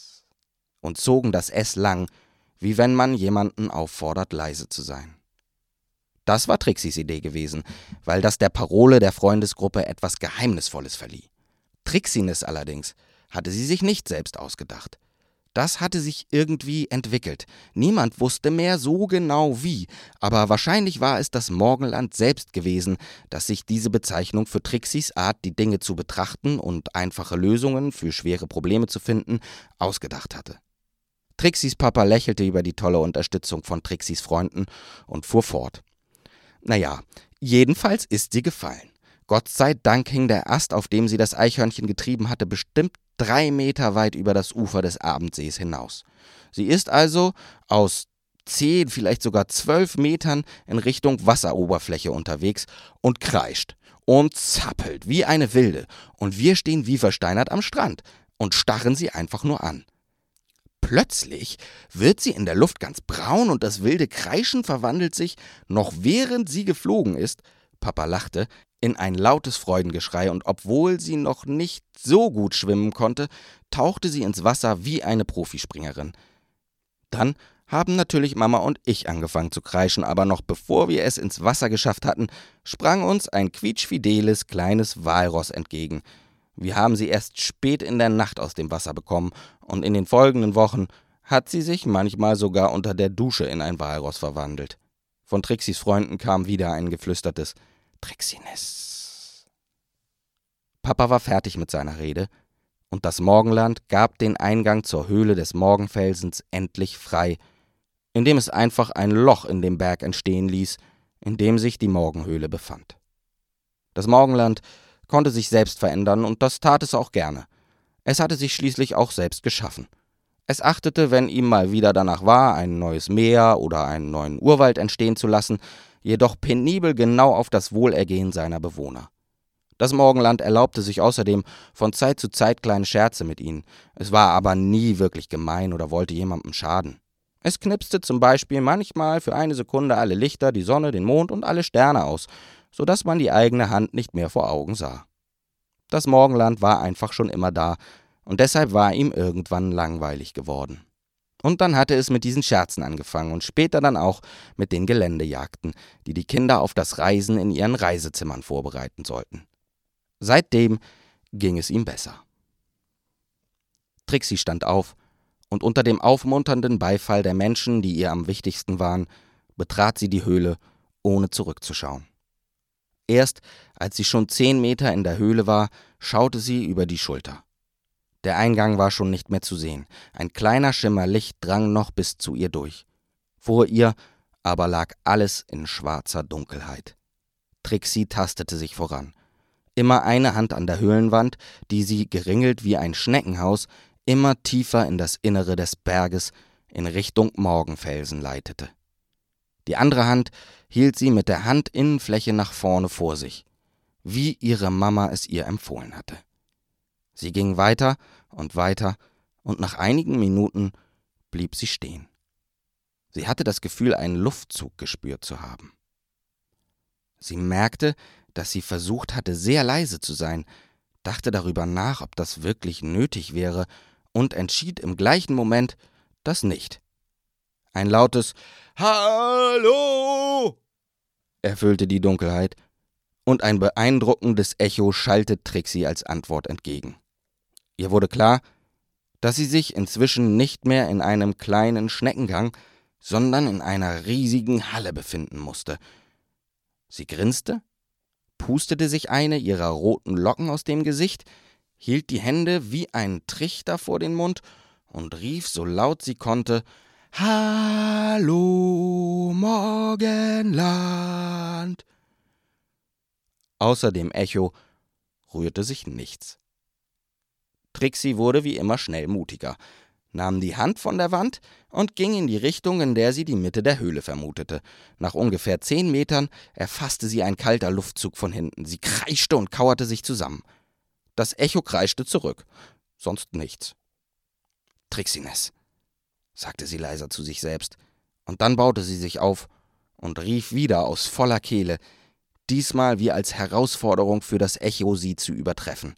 und zogen das S lang, wie wenn man jemanden auffordert, leise zu sein. Das war Trixies Idee gewesen, weil das der Parole der Freundesgruppe etwas Geheimnisvolles verlieh. Trixines allerdings hatte sie sich nicht selbst ausgedacht. Das hatte sich irgendwie entwickelt. Niemand wusste mehr so genau wie, aber wahrscheinlich war es das Morgenland selbst gewesen, das sich diese Bezeichnung für Trixies Art, die Dinge zu betrachten und einfache Lösungen für schwere Probleme zu finden, ausgedacht hatte. Trixies Papa lächelte über die tolle Unterstützung von Trixies Freunden und fuhr fort. Naja, jedenfalls ist sie gefallen. Gott sei Dank hing der Ast, auf dem sie das Eichhörnchen getrieben hatte, bestimmt drei Meter weit über das Ufer des Abendsees hinaus. Sie ist also aus zehn, vielleicht sogar zwölf Metern in Richtung Wasseroberfläche unterwegs und kreischt und zappelt wie eine Wilde. Und wir stehen wie versteinert am Strand und starren sie einfach nur an. Plötzlich wird sie in der Luft ganz braun und das wilde Kreischen verwandelt sich, noch während sie geflogen ist, Papa lachte, in ein lautes Freudengeschrei, und obwohl sie noch nicht so gut schwimmen konnte, tauchte sie ins Wasser wie eine Profispringerin. Dann haben natürlich Mama und ich angefangen zu kreischen, aber noch bevor wir es ins Wasser geschafft hatten, sprang uns ein quietschfideles kleines Walross entgegen. Wir haben sie erst spät in der Nacht aus dem Wasser bekommen, und in den folgenden Wochen hat sie sich manchmal sogar unter der Dusche in ein Walross verwandelt. Von Trixis Freunden kam wieder ein geflüstertes Trixiness. Papa war fertig mit seiner Rede, und das Morgenland gab den Eingang zur Höhle des Morgenfelsens endlich frei, indem es einfach ein Loch in dem Berg entstehen ließ, in dem sich die Morgenhöhle befand. Das Morgenland konnte sich selbst verändern, und das tat es auch gerne. Es hatte sich schließlich auch selbst geschaffen. Es achtete, wenn ihm mal wieder danach war, ein neues Meer oder einen neuen Urwald entstehen zu lassen, jedoch penibel genau auf das Wohlergehen seiner Bewohner. Das Morgenland erlaubte sich außerdem von Zeit zu Zeit kleine Scherze mit ihnen. Es war aber nie wirklich gemein oder wollte jemandem schaden. Es knipste zum Beispiel manchmal für eine Sekunde alle Lichter, die Sonne, den Mond und alle Sterne aus, sodass man die eigene Hand nicht mehr vor Augen sah. Das Morgenland war einfach schon immer da, und deshalb war ihm irgendwann langweilig geworden. Und dann hatte es mit diesen Scherzen angefangen und später dann auch mit den Geländejagden, die die Kinder auf das Reisen in ihren Reisezimmern vorbereiten sollten. Seitdem ging es ihm besser. Trixi stand auf, und unter dem aufmunternden Beifall der Menschen, die ihr am wichtigsten waren, betrat sie die Höhle, ohne zurückzuschauen. Erst als sie schon zehn Meter in der Höhle war, schaute sie über die Schulter. Der Eingang war schon nicht mehr zu sehen. Ein kleiner Schimmer Licht drang noch bis zu ihr durch. Vor ihr aber lag alles in schwarzer Dunkelheit. Trixi tastete sich voran. Immer eine Hand an der Höhlenwand, die sie, geringelt wie ein Schneckenhaus, immer tiefer in das Innere des Berges in Richtung Morgenfelsen leitete. Die andere Hand hielt sie mit der Handinnenfläche nach vorne vor sich, wie ihre Mama es ihr empfohlen hatte. Sie ging weiter und weiter, und nach einigen Minuten blieb sie stehen. Sie hatte das Gefühl, einen Luftzug gespürt zu haben. Sie merkte, dass sie versucht hatte, sehr leise zu sein, dachte darüber nach, ob das wirklich nötig wäre, und entschied im gleichen Moment, das nicht. Ein lautes »Hallo« erfüllte die Dunkelheit, und ein beeindruckendes Echo schallte Trixi als Antwort entgegen. Ihr wurde klar, dass sie sich inzwischen nicht mehr in einem kleinen Schneckengang, sondern in einer riesigen Halle befinden musste. Sie grinste, pustete sich eine ihrer roten Locken aus dem Gesicht, hielt die Hände wie ein Trichter vor den Mund und rief so laut sie konnte: »Hallo, Morgenland!« Außer dem Echo rührte sich nichts. Trixi wurde wie immer schnell mutiger, nahm die Hand von der Wand und ging in die Richtung, in der sie die Mitte der Höhle vermutete. Nach ungefähr zehn Metern erfasste sie ein kalter Luftzug von hinten. Sie kreischte und kauerte sich zusammen. Das Echo kreischte zurück, sonst nichts. »Trixiness«, sagte sie leiser zu sich selbst, und dann baute sie sich auf und rief wieder aus voller Kehle, diesmal wie als Herausforderung für das Echo, sie zu übertreffen.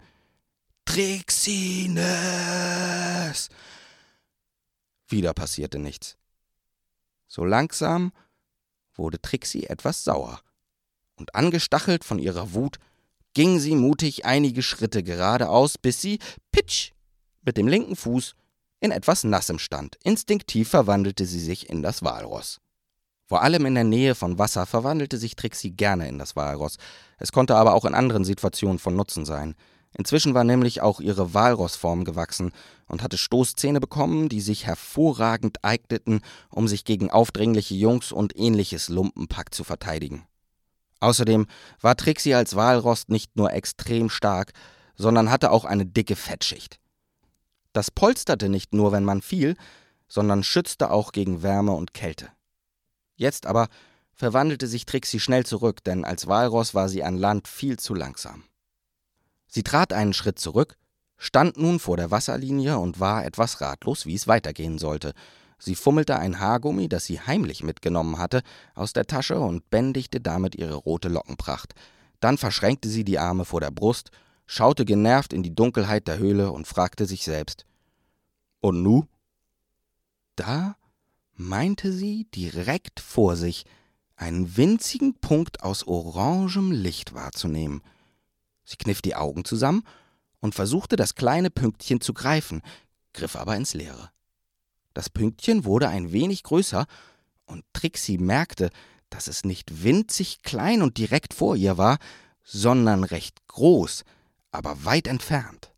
»Trixiness!« Wieder passierte nichts. So langsam wurde Trixi etwas sauer, und angestachelt von ihrer Wut ging sie mutig einige Schritte geradeaus, bis sie, pitsch, mit dem linken Fuß in etwas Nassem stand. Instinktiv verwandelte sie sich in das Walross. Vor allem in der Nähe von Wasser verwandelte sich Trixi gerne in das Walross. Es konnte aber auch in anderen Situationen von Nutzen sein. Inzwischen war nämlich auch ihre Walrossform gewachsen und hatte Stoßzähne bekommen, die sich hervorragend eigneten, um sich gegen aufdringliche Jungs und ähnliches Lumpenpack zu verteidigen. Außerdem war Trixi als Walross nicht nur extrem stark, sondern hatte auch eine dicke Fettschicht. Das polsterte nicht nur, wenn man fiel, sondern schützte auch gegen Wärme und Kälte. Jetzt aber verwandelte sich Trixi schnell zurück, denn als Walross war sie an Land viel zu langsam. Sie trat einen Schritt zurück, stand nun vor der Wasserlinie und war etwas ratlos, wie es weitergehen sollte. Sie fummelte ein Haargummi, das sie heimlich mitgenommen hatte, aus der Tasche und bändigte damit ihre rote Lockenpracht. Dann verschränkte sie die Arme vor der Brust, schaute genervt in die Dunkelheit der Höhle und fragte sich selbst: »Und nu?« Da meinte sie direkt vor sich einen winzigen Punkt aus orangem Licht wahrzunehmen. Sie kniff die Augen zusammen und versuchte, das kleine Pünktchen zu greifen, griff aber ins Leere. Das Pünktchen wurde ein wenig größer, und Trixie merkte, dass es nicht winzig klein und direkt vor ihr war, sondern recht groß, aber weit entfernt.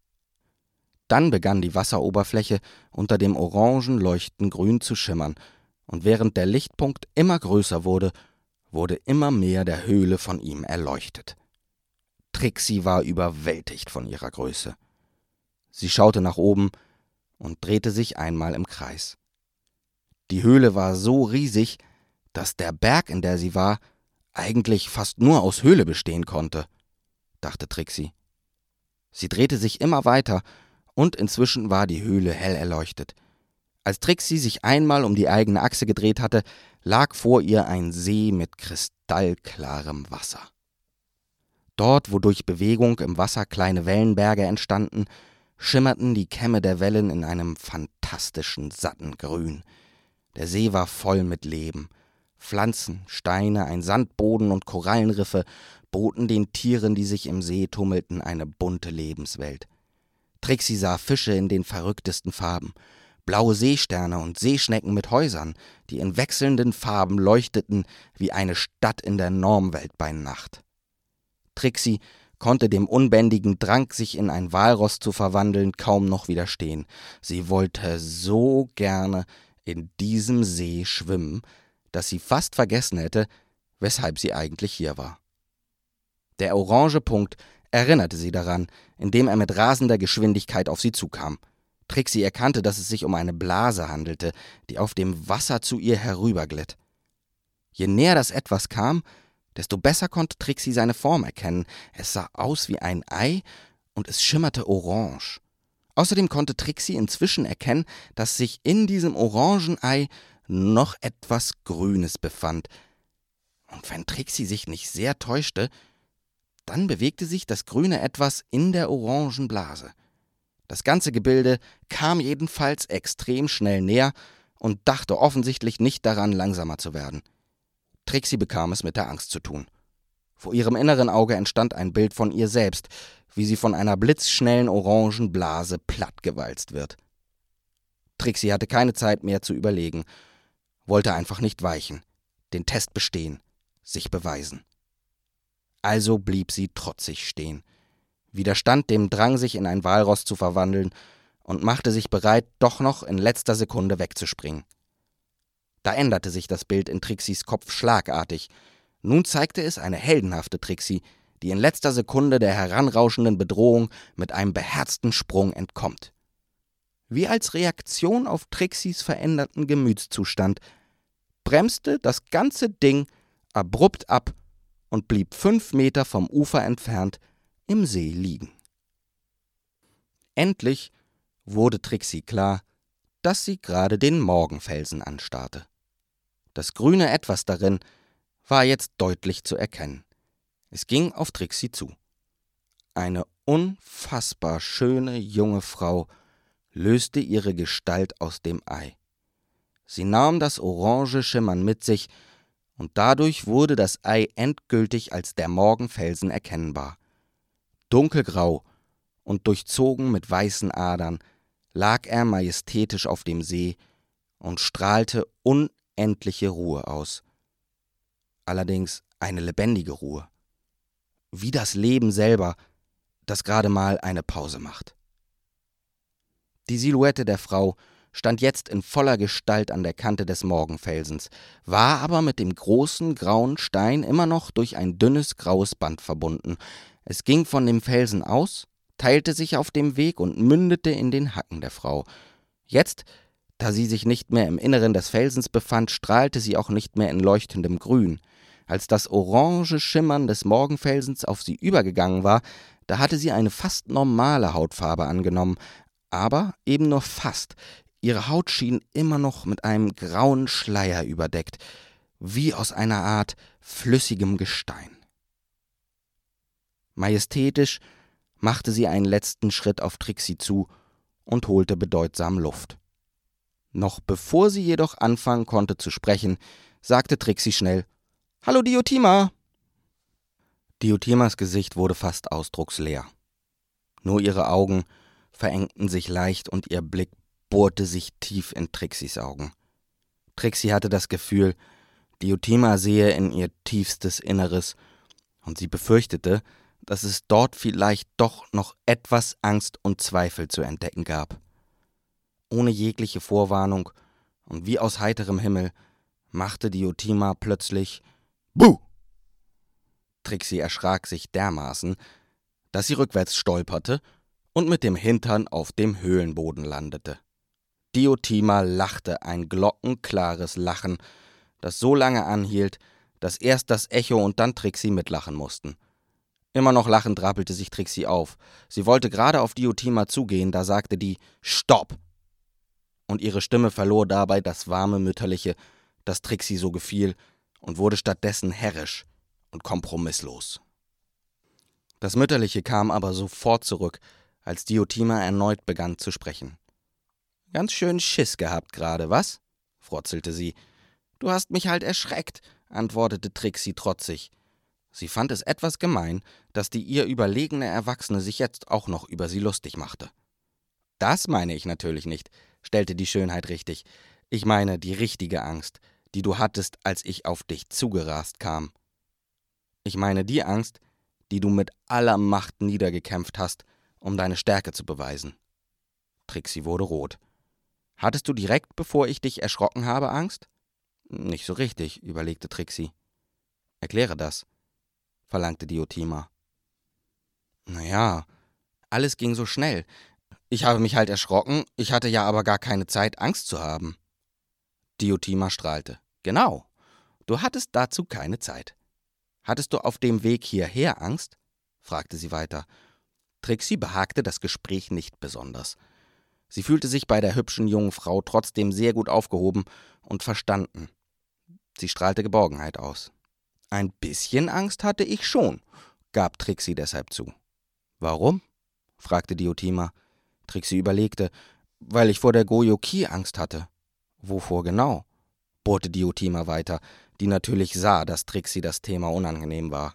Dann begann die Wasseroberfläche unter dem Orangenleuchten grün zu schimmern, und während der Lichtpunkt immer größer wurde, wurde immer mehr der Höhle von ihm erleuchtet. Trixie war überwältigt von ihrer Größe. Sie schaute nach oben und drehte sich einmal im Kreis. Die Höhle war so riesig, dass der Berg, in der sie war, eigentlich fast nur aus Höhle bestehen konnte, dachte Trixie. Sie drehte sich immer weiter, und inzwischen war die Höhle hell erleuchtet. Als Trixie sich einmal um die eigene Achse gedreht hatte, lag vor ihr ein See mit kristallklarem Wasser. Dort, wo durch Bewegung im Wasser kleine Wellenberge entstanden, schimmerten die Kämme der Wellen in einem fantastischen, satten Grün. Der See war voll mit Leben. Pflanzen, Steine, ein Sandboden und Korallenriffe boten den Tieren, die sich im See tummelten, eine bunte Lebenswelt. Trixie sah Fische in den verrücktesten Farben, blaue Seesterne und Seeschnecken mit Häusern, die in wechselnden Farben leuchteten wie eine Stadt in der Normwelt bei Nacht. Trixie konnte dem unbändigen Drang, sich in ein Walross zu verwandeln, kaum noch widerstehen. Sie wollte so gerne in diesem See schwimmen, dass sie fast vergessen hätte, weshalb sie eigentlich hier war. Der orange Punkt erinnerte sie daran, indem er mit rasender Geschwindigkeit auf sie zukam. Trixie erkannte, dass es sich um eine Blase handelte, die auf dem Wasser zu ihr herüberglitt. Je näher das Etwas kam, desto besser konnte Trixie seine Form erkennen. Es sah aus wie ein Ei und es schimmerte orange. Außerdem konnte Trixie inzwischen erkennen, dass sich in diesem Orangenei noch etwas Grünes befand. Und wenn Trixie sich nicht sehr täuschte, dann bewegte sich das grüne Etwas in der Orangenblase. Das ganze Gebilde kam jedenfalls extrem schnell näher und dachte offensichtlich nicht daran, langsamer zu werden. Trixie bekam es mit der Angst zu tun. Vor ihrem inneren Auge entstand ein Bild von ihr selbst, wie sie von einer blitzschnellen Orangenblase plattgewalzt wird. Trixie hatte keine Zeit mehr zu überlegen, wollte einfach nicht weichen, den Test bestehen, sich beweisen. Also blieb sie trotzig stehen, widerstand dem Drang, sich in ein Walross zu verwandeln, und machte sich bereit, doch noch in letzter Sekunde wegzuspringen. Da änderte sich das Bild in Trixies Kopf schlagartig. Nun zeigte es eine heldenhafte Trixie, die in letzter Sekunde der heranrauschenden Bedrohung mit einem beherzten Sprung entkommt. Wie als Reaktion auf Trixies veränderten Gemütszustand bremste das ganze Ding abrupt ab und blieb fünf Meter vom Ufer entfernt im See liegen. Endlich wurde Trixie klar, dass sie gerade den Morgenfelsen anstarrte. Das grüne Etwas darin war jetzt deutlich zu erkennen. Es ging auf Trixie zu. Eine unfassbar schöne junge Frau löste ihre Gestalt aus dem Ei. Sie nahm das orange Schimmern mit sich, und dadurch wurde das Ei endgültig als der Morgenfelsen erkennbar. Dunkelgrau und durchzogen mit weißen Adern lag er majestätisch auf dem See und strahlte unendliche Ruhe aus. Allerdings eine lebendige Ruhe. Wie das Leben selber, das gerade mal eine Pause macht. Die Silhouette der Frau stand jetzt in voller Gestalt an der Kante des Morgenfelsens, war aber mit dem großen grauen Stein immer noch durch ein dünnes graues Band verbunden. Es ging von dem Felsen aus, teilte sich auf dem Weg und mündete in den Hacken der Frau. Jetzt, da sie sich nicht mehr im Inneren des Felsens befand, strahlte sie auch nicht mehr in leuchtendem Grün. Als das orange Schimmern des Morgenfelsens auf sie übergegangen war, da hatte sie eine fast normale Hautfarbe angenommen, aber eben nur fast. Ihre Haut schien immer noch mit einem grauen Schleier überdeckt, wie aus einer Art flüssigem Gestein. Majestätisch machte sie einen letzten Schritt auf Trixie zu und holte bedeutsam Luft. Noch bevor sie jedoch anfangen konnte zu sprechen, sagte Trixie schnell: »Hallo Diotima!« Diotimas Gesicht wurde fast ausdrucksleer. Nur ihre Augen verengten sich leicht und ihr Blick bohrte sich tief in Trixis Augen. Trixie hatte das Gefühl, Diotima sehe in ihr tiefstes Inneres, und sie befürchtete, dass es dort vielleicht doch noch etwas Angst und Zweifel zu entdecken gab. Ohne jegliche Vorwarnung und wie aus heiterem Himmel machte Diotima plötzlich Buh! Trixie erschrak sich dermaßen, dass sie rückwärts stolperte und mit dem Hintern auf dem Höhlenboden landete. Diotima lachte ein glockenklares Lachen, das so lange anhielt, dass erst das Echo und dann Trixie mitlachen mussten. Immer noch lachend rappelte sich Trixie auf. Sie wollte gerade auf Diotima zugehen, da sagte die »Stopp!« Und ihre Stimme verlor dabei das warme Mütterliche, das Trixie so gefiel, und wurde stattdessen herrisch und kompromisslos. Das Mütterliche kam aber sofort zurück, als Diotima erneut begann zu sprechen. »Ganz schön Schiss gehabt gerade, was?« frotzelte sie. »Du hast mich halt erschreckt«, antwortete Trixie trotzig. Sie fand es etwas gemein, dass die ihr überlegene Erwachsene sich jetzt auch noch über sie lustig machte. »Das meine ich natürlich nicht«, stellte die Schönheit richtig. »Ich meine die richtige Angst, die du hattest, als ich auf dich zugerast kam. Ich meine die Angst, die du mit aller Macht niedergekämpft hast, um deine Stärke zu beweisen.« Trixie wurde rot. »Hattest du direkt, bevor ich dich erschrocken habe, Angst?« »Nicht so richtig«, überlegte Trixie. »Erkläre das«, verlangte Diotima. »Naja, alles ging so schnell. Ich habe mich halt erschrocken, ich hatte ja aber gar keine Zeit, Angst zu haben.« Diotima strahlte. »Genau, du hattest dazu keine Zeit. Hattest du auf dem Weg hierher Angst?« fragte sie weiter. Trixie behagte das Gespräch nicht besonders. Sie fühlte sich bei der hübschen jungen Frau trotzdem sehr gut aufgehoben und verstanden. Sie strahlte Geborgenheit aus. »Ein bisschen Angst hatte ich schon«, gab Trixie deshalb zu. »Warum?« fragte Diotima. Trixie überlegte. »Weil ich vor der Go-Yoki Angst hatte.« »Wovor genau?« bohrte Diotima weiter, die natürlich sah, dass Trixie das Thema unangenehm war.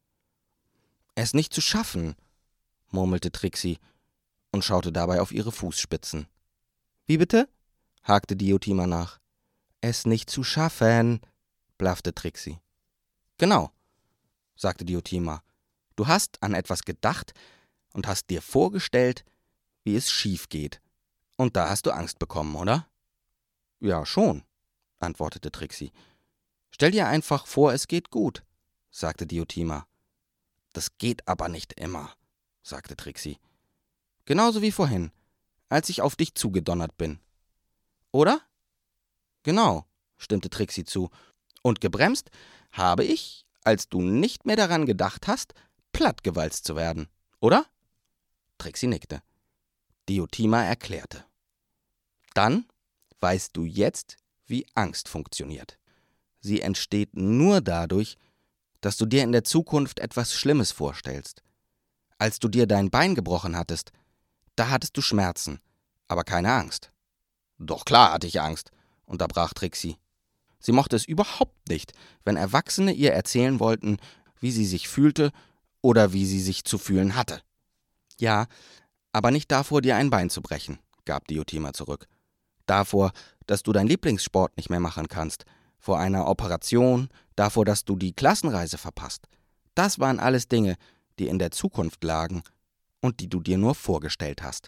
»Es nicht zu schaffen«, murmelte Trixie und schaute dabei auf ihre Fußspitzen. »Wie bitte?« hakte Diotima nach. »Es nicht zu schaffen«, blaffte Trixie. »Genau«, sagte Diotima. »Du hast an etwas gedacht und hast dir vorgestellt, wie es schief geht. Und da hast du Angst bekommen, oder?« »Ja, schon«, antwortete Trixie. »Stell dir einfach vor, es geht gut«, sagte Diotima. »Das geht aber nicht immer«, sagte Trixie. »Genauso wie vorhin, als ich auf dich zugedonnert bin.« »Oder?« »Genau«, stimmte Trixie zu. »Und gebremst habe ich, als du nicht mehr daran gedacht hast, plattgewalzt zu werden, oder?« Trixie nickte. Diotima erklärte. »Dann weißt du jetzt, wie Angst funktioniert. Sie entsteht nur dadurch, dass du dir in der Zukunft etwas Schlimmes vorstellst. Als du dir dein Bein gebrochen hattest, da hattest du Schmerzen, aber keine Angst.« »Doch klar hatte ich Angst«, unterbrach Trixie. Sie mochte es überhaupt nicht, wenn Erwachsene ihr erzählen wollten, wie sie sich fühlte oder wie sie sich zu fühlen hatte. »Ja, aber nicht davor, dir ein Bein zu brechen«, gab Diotima zurück. »Davor, dass du deinen Lieblingssport nicht mehr machen kannst, vor einer Operation, davor, dass du die Klassenreise verpasst. Das waren alles Dinge, die in der Zukunft lagen und die du dir nur vorgestellt hast.«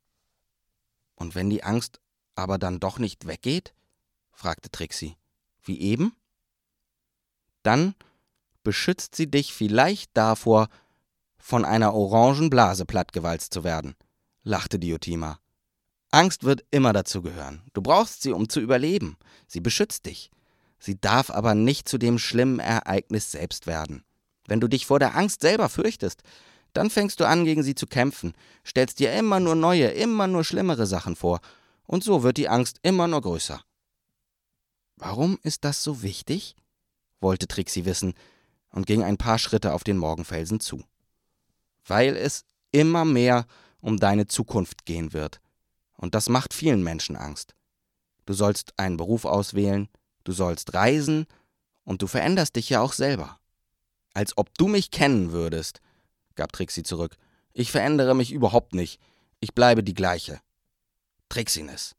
»Und wenn die Angst aber dann doch nicht weggeht?«, fragte Trixie. »Wie eben?« »Dann beschützt sie dich vielleicht davor, von einer orangen Blase plattgewalzt zu werden«, lachte Diotima. »Angst wird immer dazugehören. Du brauchst sie, um zu überleben. Sie beschützt dich. Sie darf aber nicht zu dem schlimmen Ereignis selbst werden. Wenn du dich vor der Angst selber fürchtest, dann fängst du an, gegen sie zu kämpfen, stellst dir immer nur neue, immer nur schlimmere Sachen vor, und so wird die Angst immer nur größer.« »Warum ist das so wichtig?«, wollte Trixie wissen und ging ein paar Schritte auf den Morgenfelsen zu. »Weil es immer mehr um deine Zukunft gehen wird. Und das macht vielen Menschen Angst. Du sollst einen Beruf auswählen, du sollst reisen und du veränderst dich ja auch selber.« »Als ob du mich kennen würdest«, gab Trixie zurück. »Ich verändere mich überhaupt nicht. Ich bleibe die Gleiche.« Trixines.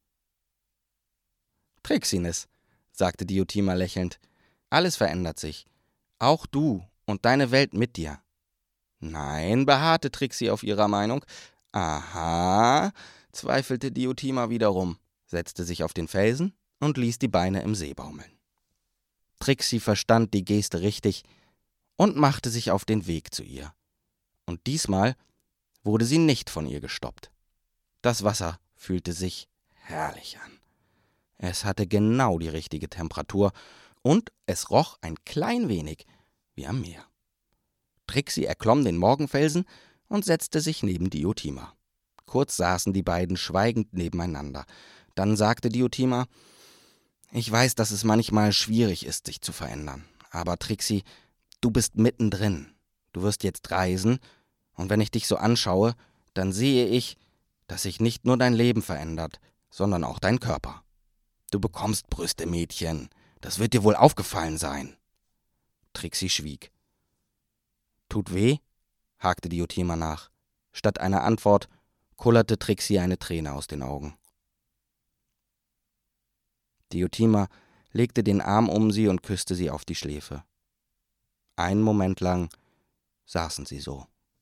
Trixines, sagte Diotima lächelnd, alles verändert sich. Auch du und deine Welt mit dir. Nein, beharrte Trixie auf ihrer Meinung. Aha, zweifelte Diotima wiederum, setzte sich auf den Felsen und ließ die Beine im See baumeln. Trixie verstand die Geste richtig und machte sich auf den Weg zu ihr. Und diesmal wurde sie nicht von ihr gestoppt. Das Wasser fühlte sich herrlich an. Es hatte genau die richtige Temperatur und es roch ein klein wenig wie am Meer. Trixie erklomm den Morgenfelsen und setzte sich neben Diotima. Kurz saßen die beiden schweigend nebeneinander. Dann sagte Diotima, »Ich weiß, dass es manchmal schwierig ist, sich zu verändern. Aber Trixie, du bist mittendrin. Du wirst jetzt reisen, und wenn ich dich so anschaue, dann sehe ich, dass sich nicht nur dein Leben verändert, sondern auch dein Körper. Du bekommst Brüste, Mädchen. Das wird dir wohl aufgefallen sein.« Trixie schwieg. »Tut weh?« hakte Diotima nach. Statt einer Antwort kullerte Trixie eine Träne aus den Augen. Diotima legte den Arm um sie und küsste sie auf die Schläfe. Einen Moment lang saßen sie so.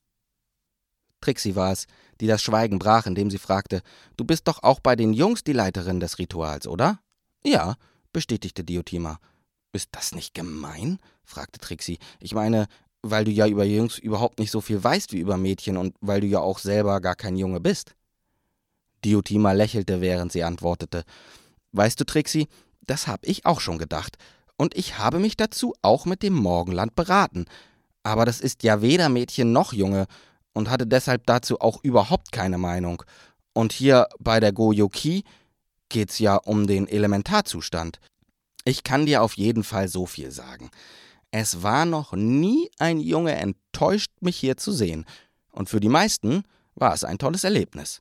Trixie war es, die das Schweigen brach, indem sie fragte, »Du bist doch auch bei den Jungs die Leiterin des Rituals, oder?« »Ja«, bestätigte Diotima. »Ist das nicht gemein?« fragte Trixie. »Ich meine, weil du ja über Jungs überhaupt nicht so viel weißt wie über Mädchen und weil du ja auch selber gar kein Junge bist.« Diotima lächelte, während sie antwortete, »Weißt du, Trixie, das hab ich auch schon gedacht. Und ich habe mich dazu auch mit dem Morgenland beraten. Aber das ist ja weder Mädchen noch Junge und hatte deshalb dazu auch überhaupt keine Meinung. Und hier bei der Go-Yoki geht's ja um den Elementarzustand. Ich kann dir auf jeden Fall so viel sagen. Es war noch nie ein Junge enttäuscht, mich hier zu sehen. Und für die meisten war es ein tolles Erlebnis.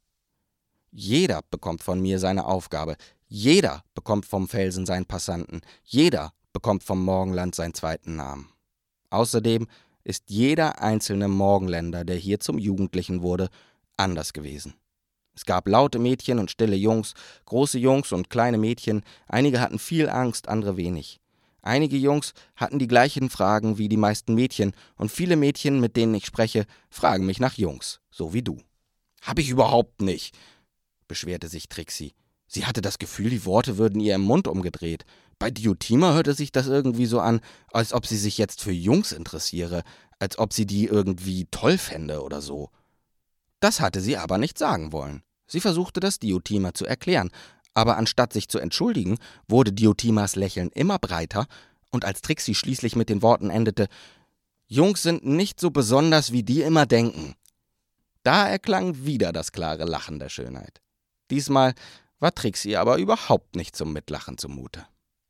Jeder bekommt von mir seine Aufgabe. Jeder bekommt vom Felsen seinen Passanten. Jeder bekommt vom Morgenland seinen zweiten Namen. Außerdem ist jeder einzelne Morgenländer, der hier zum Jugendlichen wurde, anders gewesen. Es gab laute Mädchen und stille Jungs, große Jungs und kleine Mädchen. Einige hatten viel Angst, andere wenig. Einige Jungs hatten die gleichen Fragen wie die meisten Mädchen und viele Mädchen, mit denen ich spreche, fragen mich nach Jungs, so wie du. »Hab ich überhaupt nicht«, beschwerte sich Trixie. Sie hatte das Gefühl, die Worte würden ihr im Mund umgedreht. Bei Diotima hörte sich das irgendwie so an, als ob sie sich jetzt für Jungs interessiere, als ob sie die irgendwie toll fände oder so. Das hatte sie aber nicht sagen wollen. Sie versuchte das Diotima zu erklären, aber anstatt sich zu entschuldigen, wurde Diotimas Lächeln immer breiter, und als Trixie schließlich mit den Worten endete, »Jungs sind nicht so besonders, wie die immer denken«, da erklang wieder das klare Lachen der Schönheit. Diesmal war Trixie aber überhaupt nicht zum Mitlachen zumute.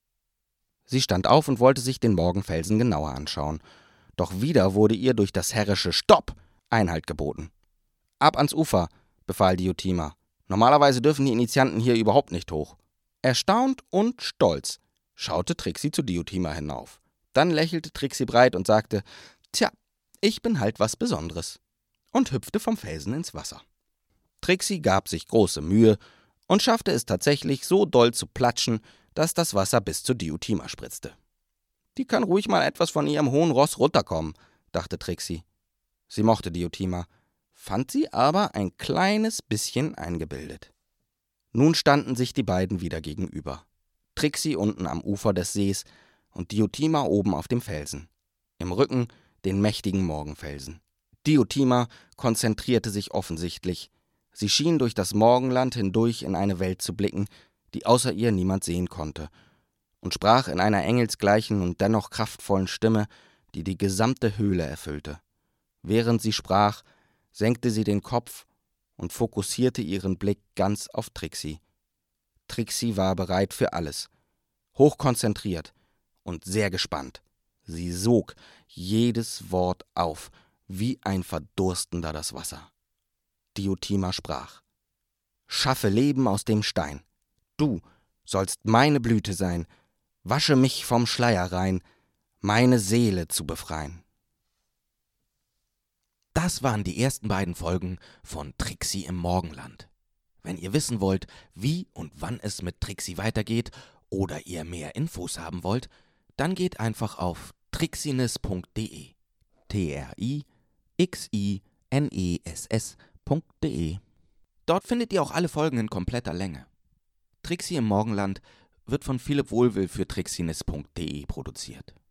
Sie stand auf und wollte sich den Morgenfelsen genauer anschauen. Doch wieder wurde ihr durch das herrische »Stopp« Einhalt geboten. »Ab ans Ufer«, befahl Diotima. »Normalerweise dürfen die Initianten hier überhaupt nicht hoch.« Erstaunt und stolz schaute Trixie zu Diotima hinauf. Dann lächelte Trixie breit und sagte, »Tja, ich bin halt was Besonderes«, und hüpfte vom Felsen ins Wasser. Trixie gab sich große Mühe und schaffte es tatsächlich so doll zu platschen, dass das Wasser bis zu Diotima spritzte. »Die kann ruhig mal etwas von ihrem hohen Ross runterkommen«, dachte Trixie. Sie mochte Diotima, fand sie aber ein kleines bisschen eingebildet. Nun standen sich die beiden wieder gegenüber. Trixie unten am Ufer des Sees und Diotima oben auf dem Felsen. Im Rücken den mächtigen Morgenfelsen. Diotima konzentrierte sich offensichtlich. Sie schien durch das Morgenland hindurch in eine Welt zu blicken, die außer ihr niemand sehen konnte, und sprach in einer engelsgleichen und dennoch kraftvollen Stimme, die die gesamte Höhle erfüllte. Während sie sprach, senkte sie den Kopf und fokussierte ihren Blick ganz auf Trixie. Trixie war bereit für alles, hochkonzentriert und sehr gespannt. Sie sog jedes Wort auf, wie ein Verdurstender das Wasser. Diotima sprach, »Schaffe Leben aus dem Stein. Du sollst meine Blüte sein, wasche mich vom Schleier rein, meine Seele zu befreien.« Das waren die ersten beiden Folgen von Trixie im Morgenland. Wenn ihr wissen wollt, wie und wann es mit Trixie weitergeht oder ihr mehr Infos haben wollt, dann geht einfach auf trixiness punkt de. T R I X I N E S S punkt de. Dort findet ihr auch alle Folgen in kompletter Länge. Trixie im Morgenland wird von Philipp Wohlwill für trixiness punkt de produziert.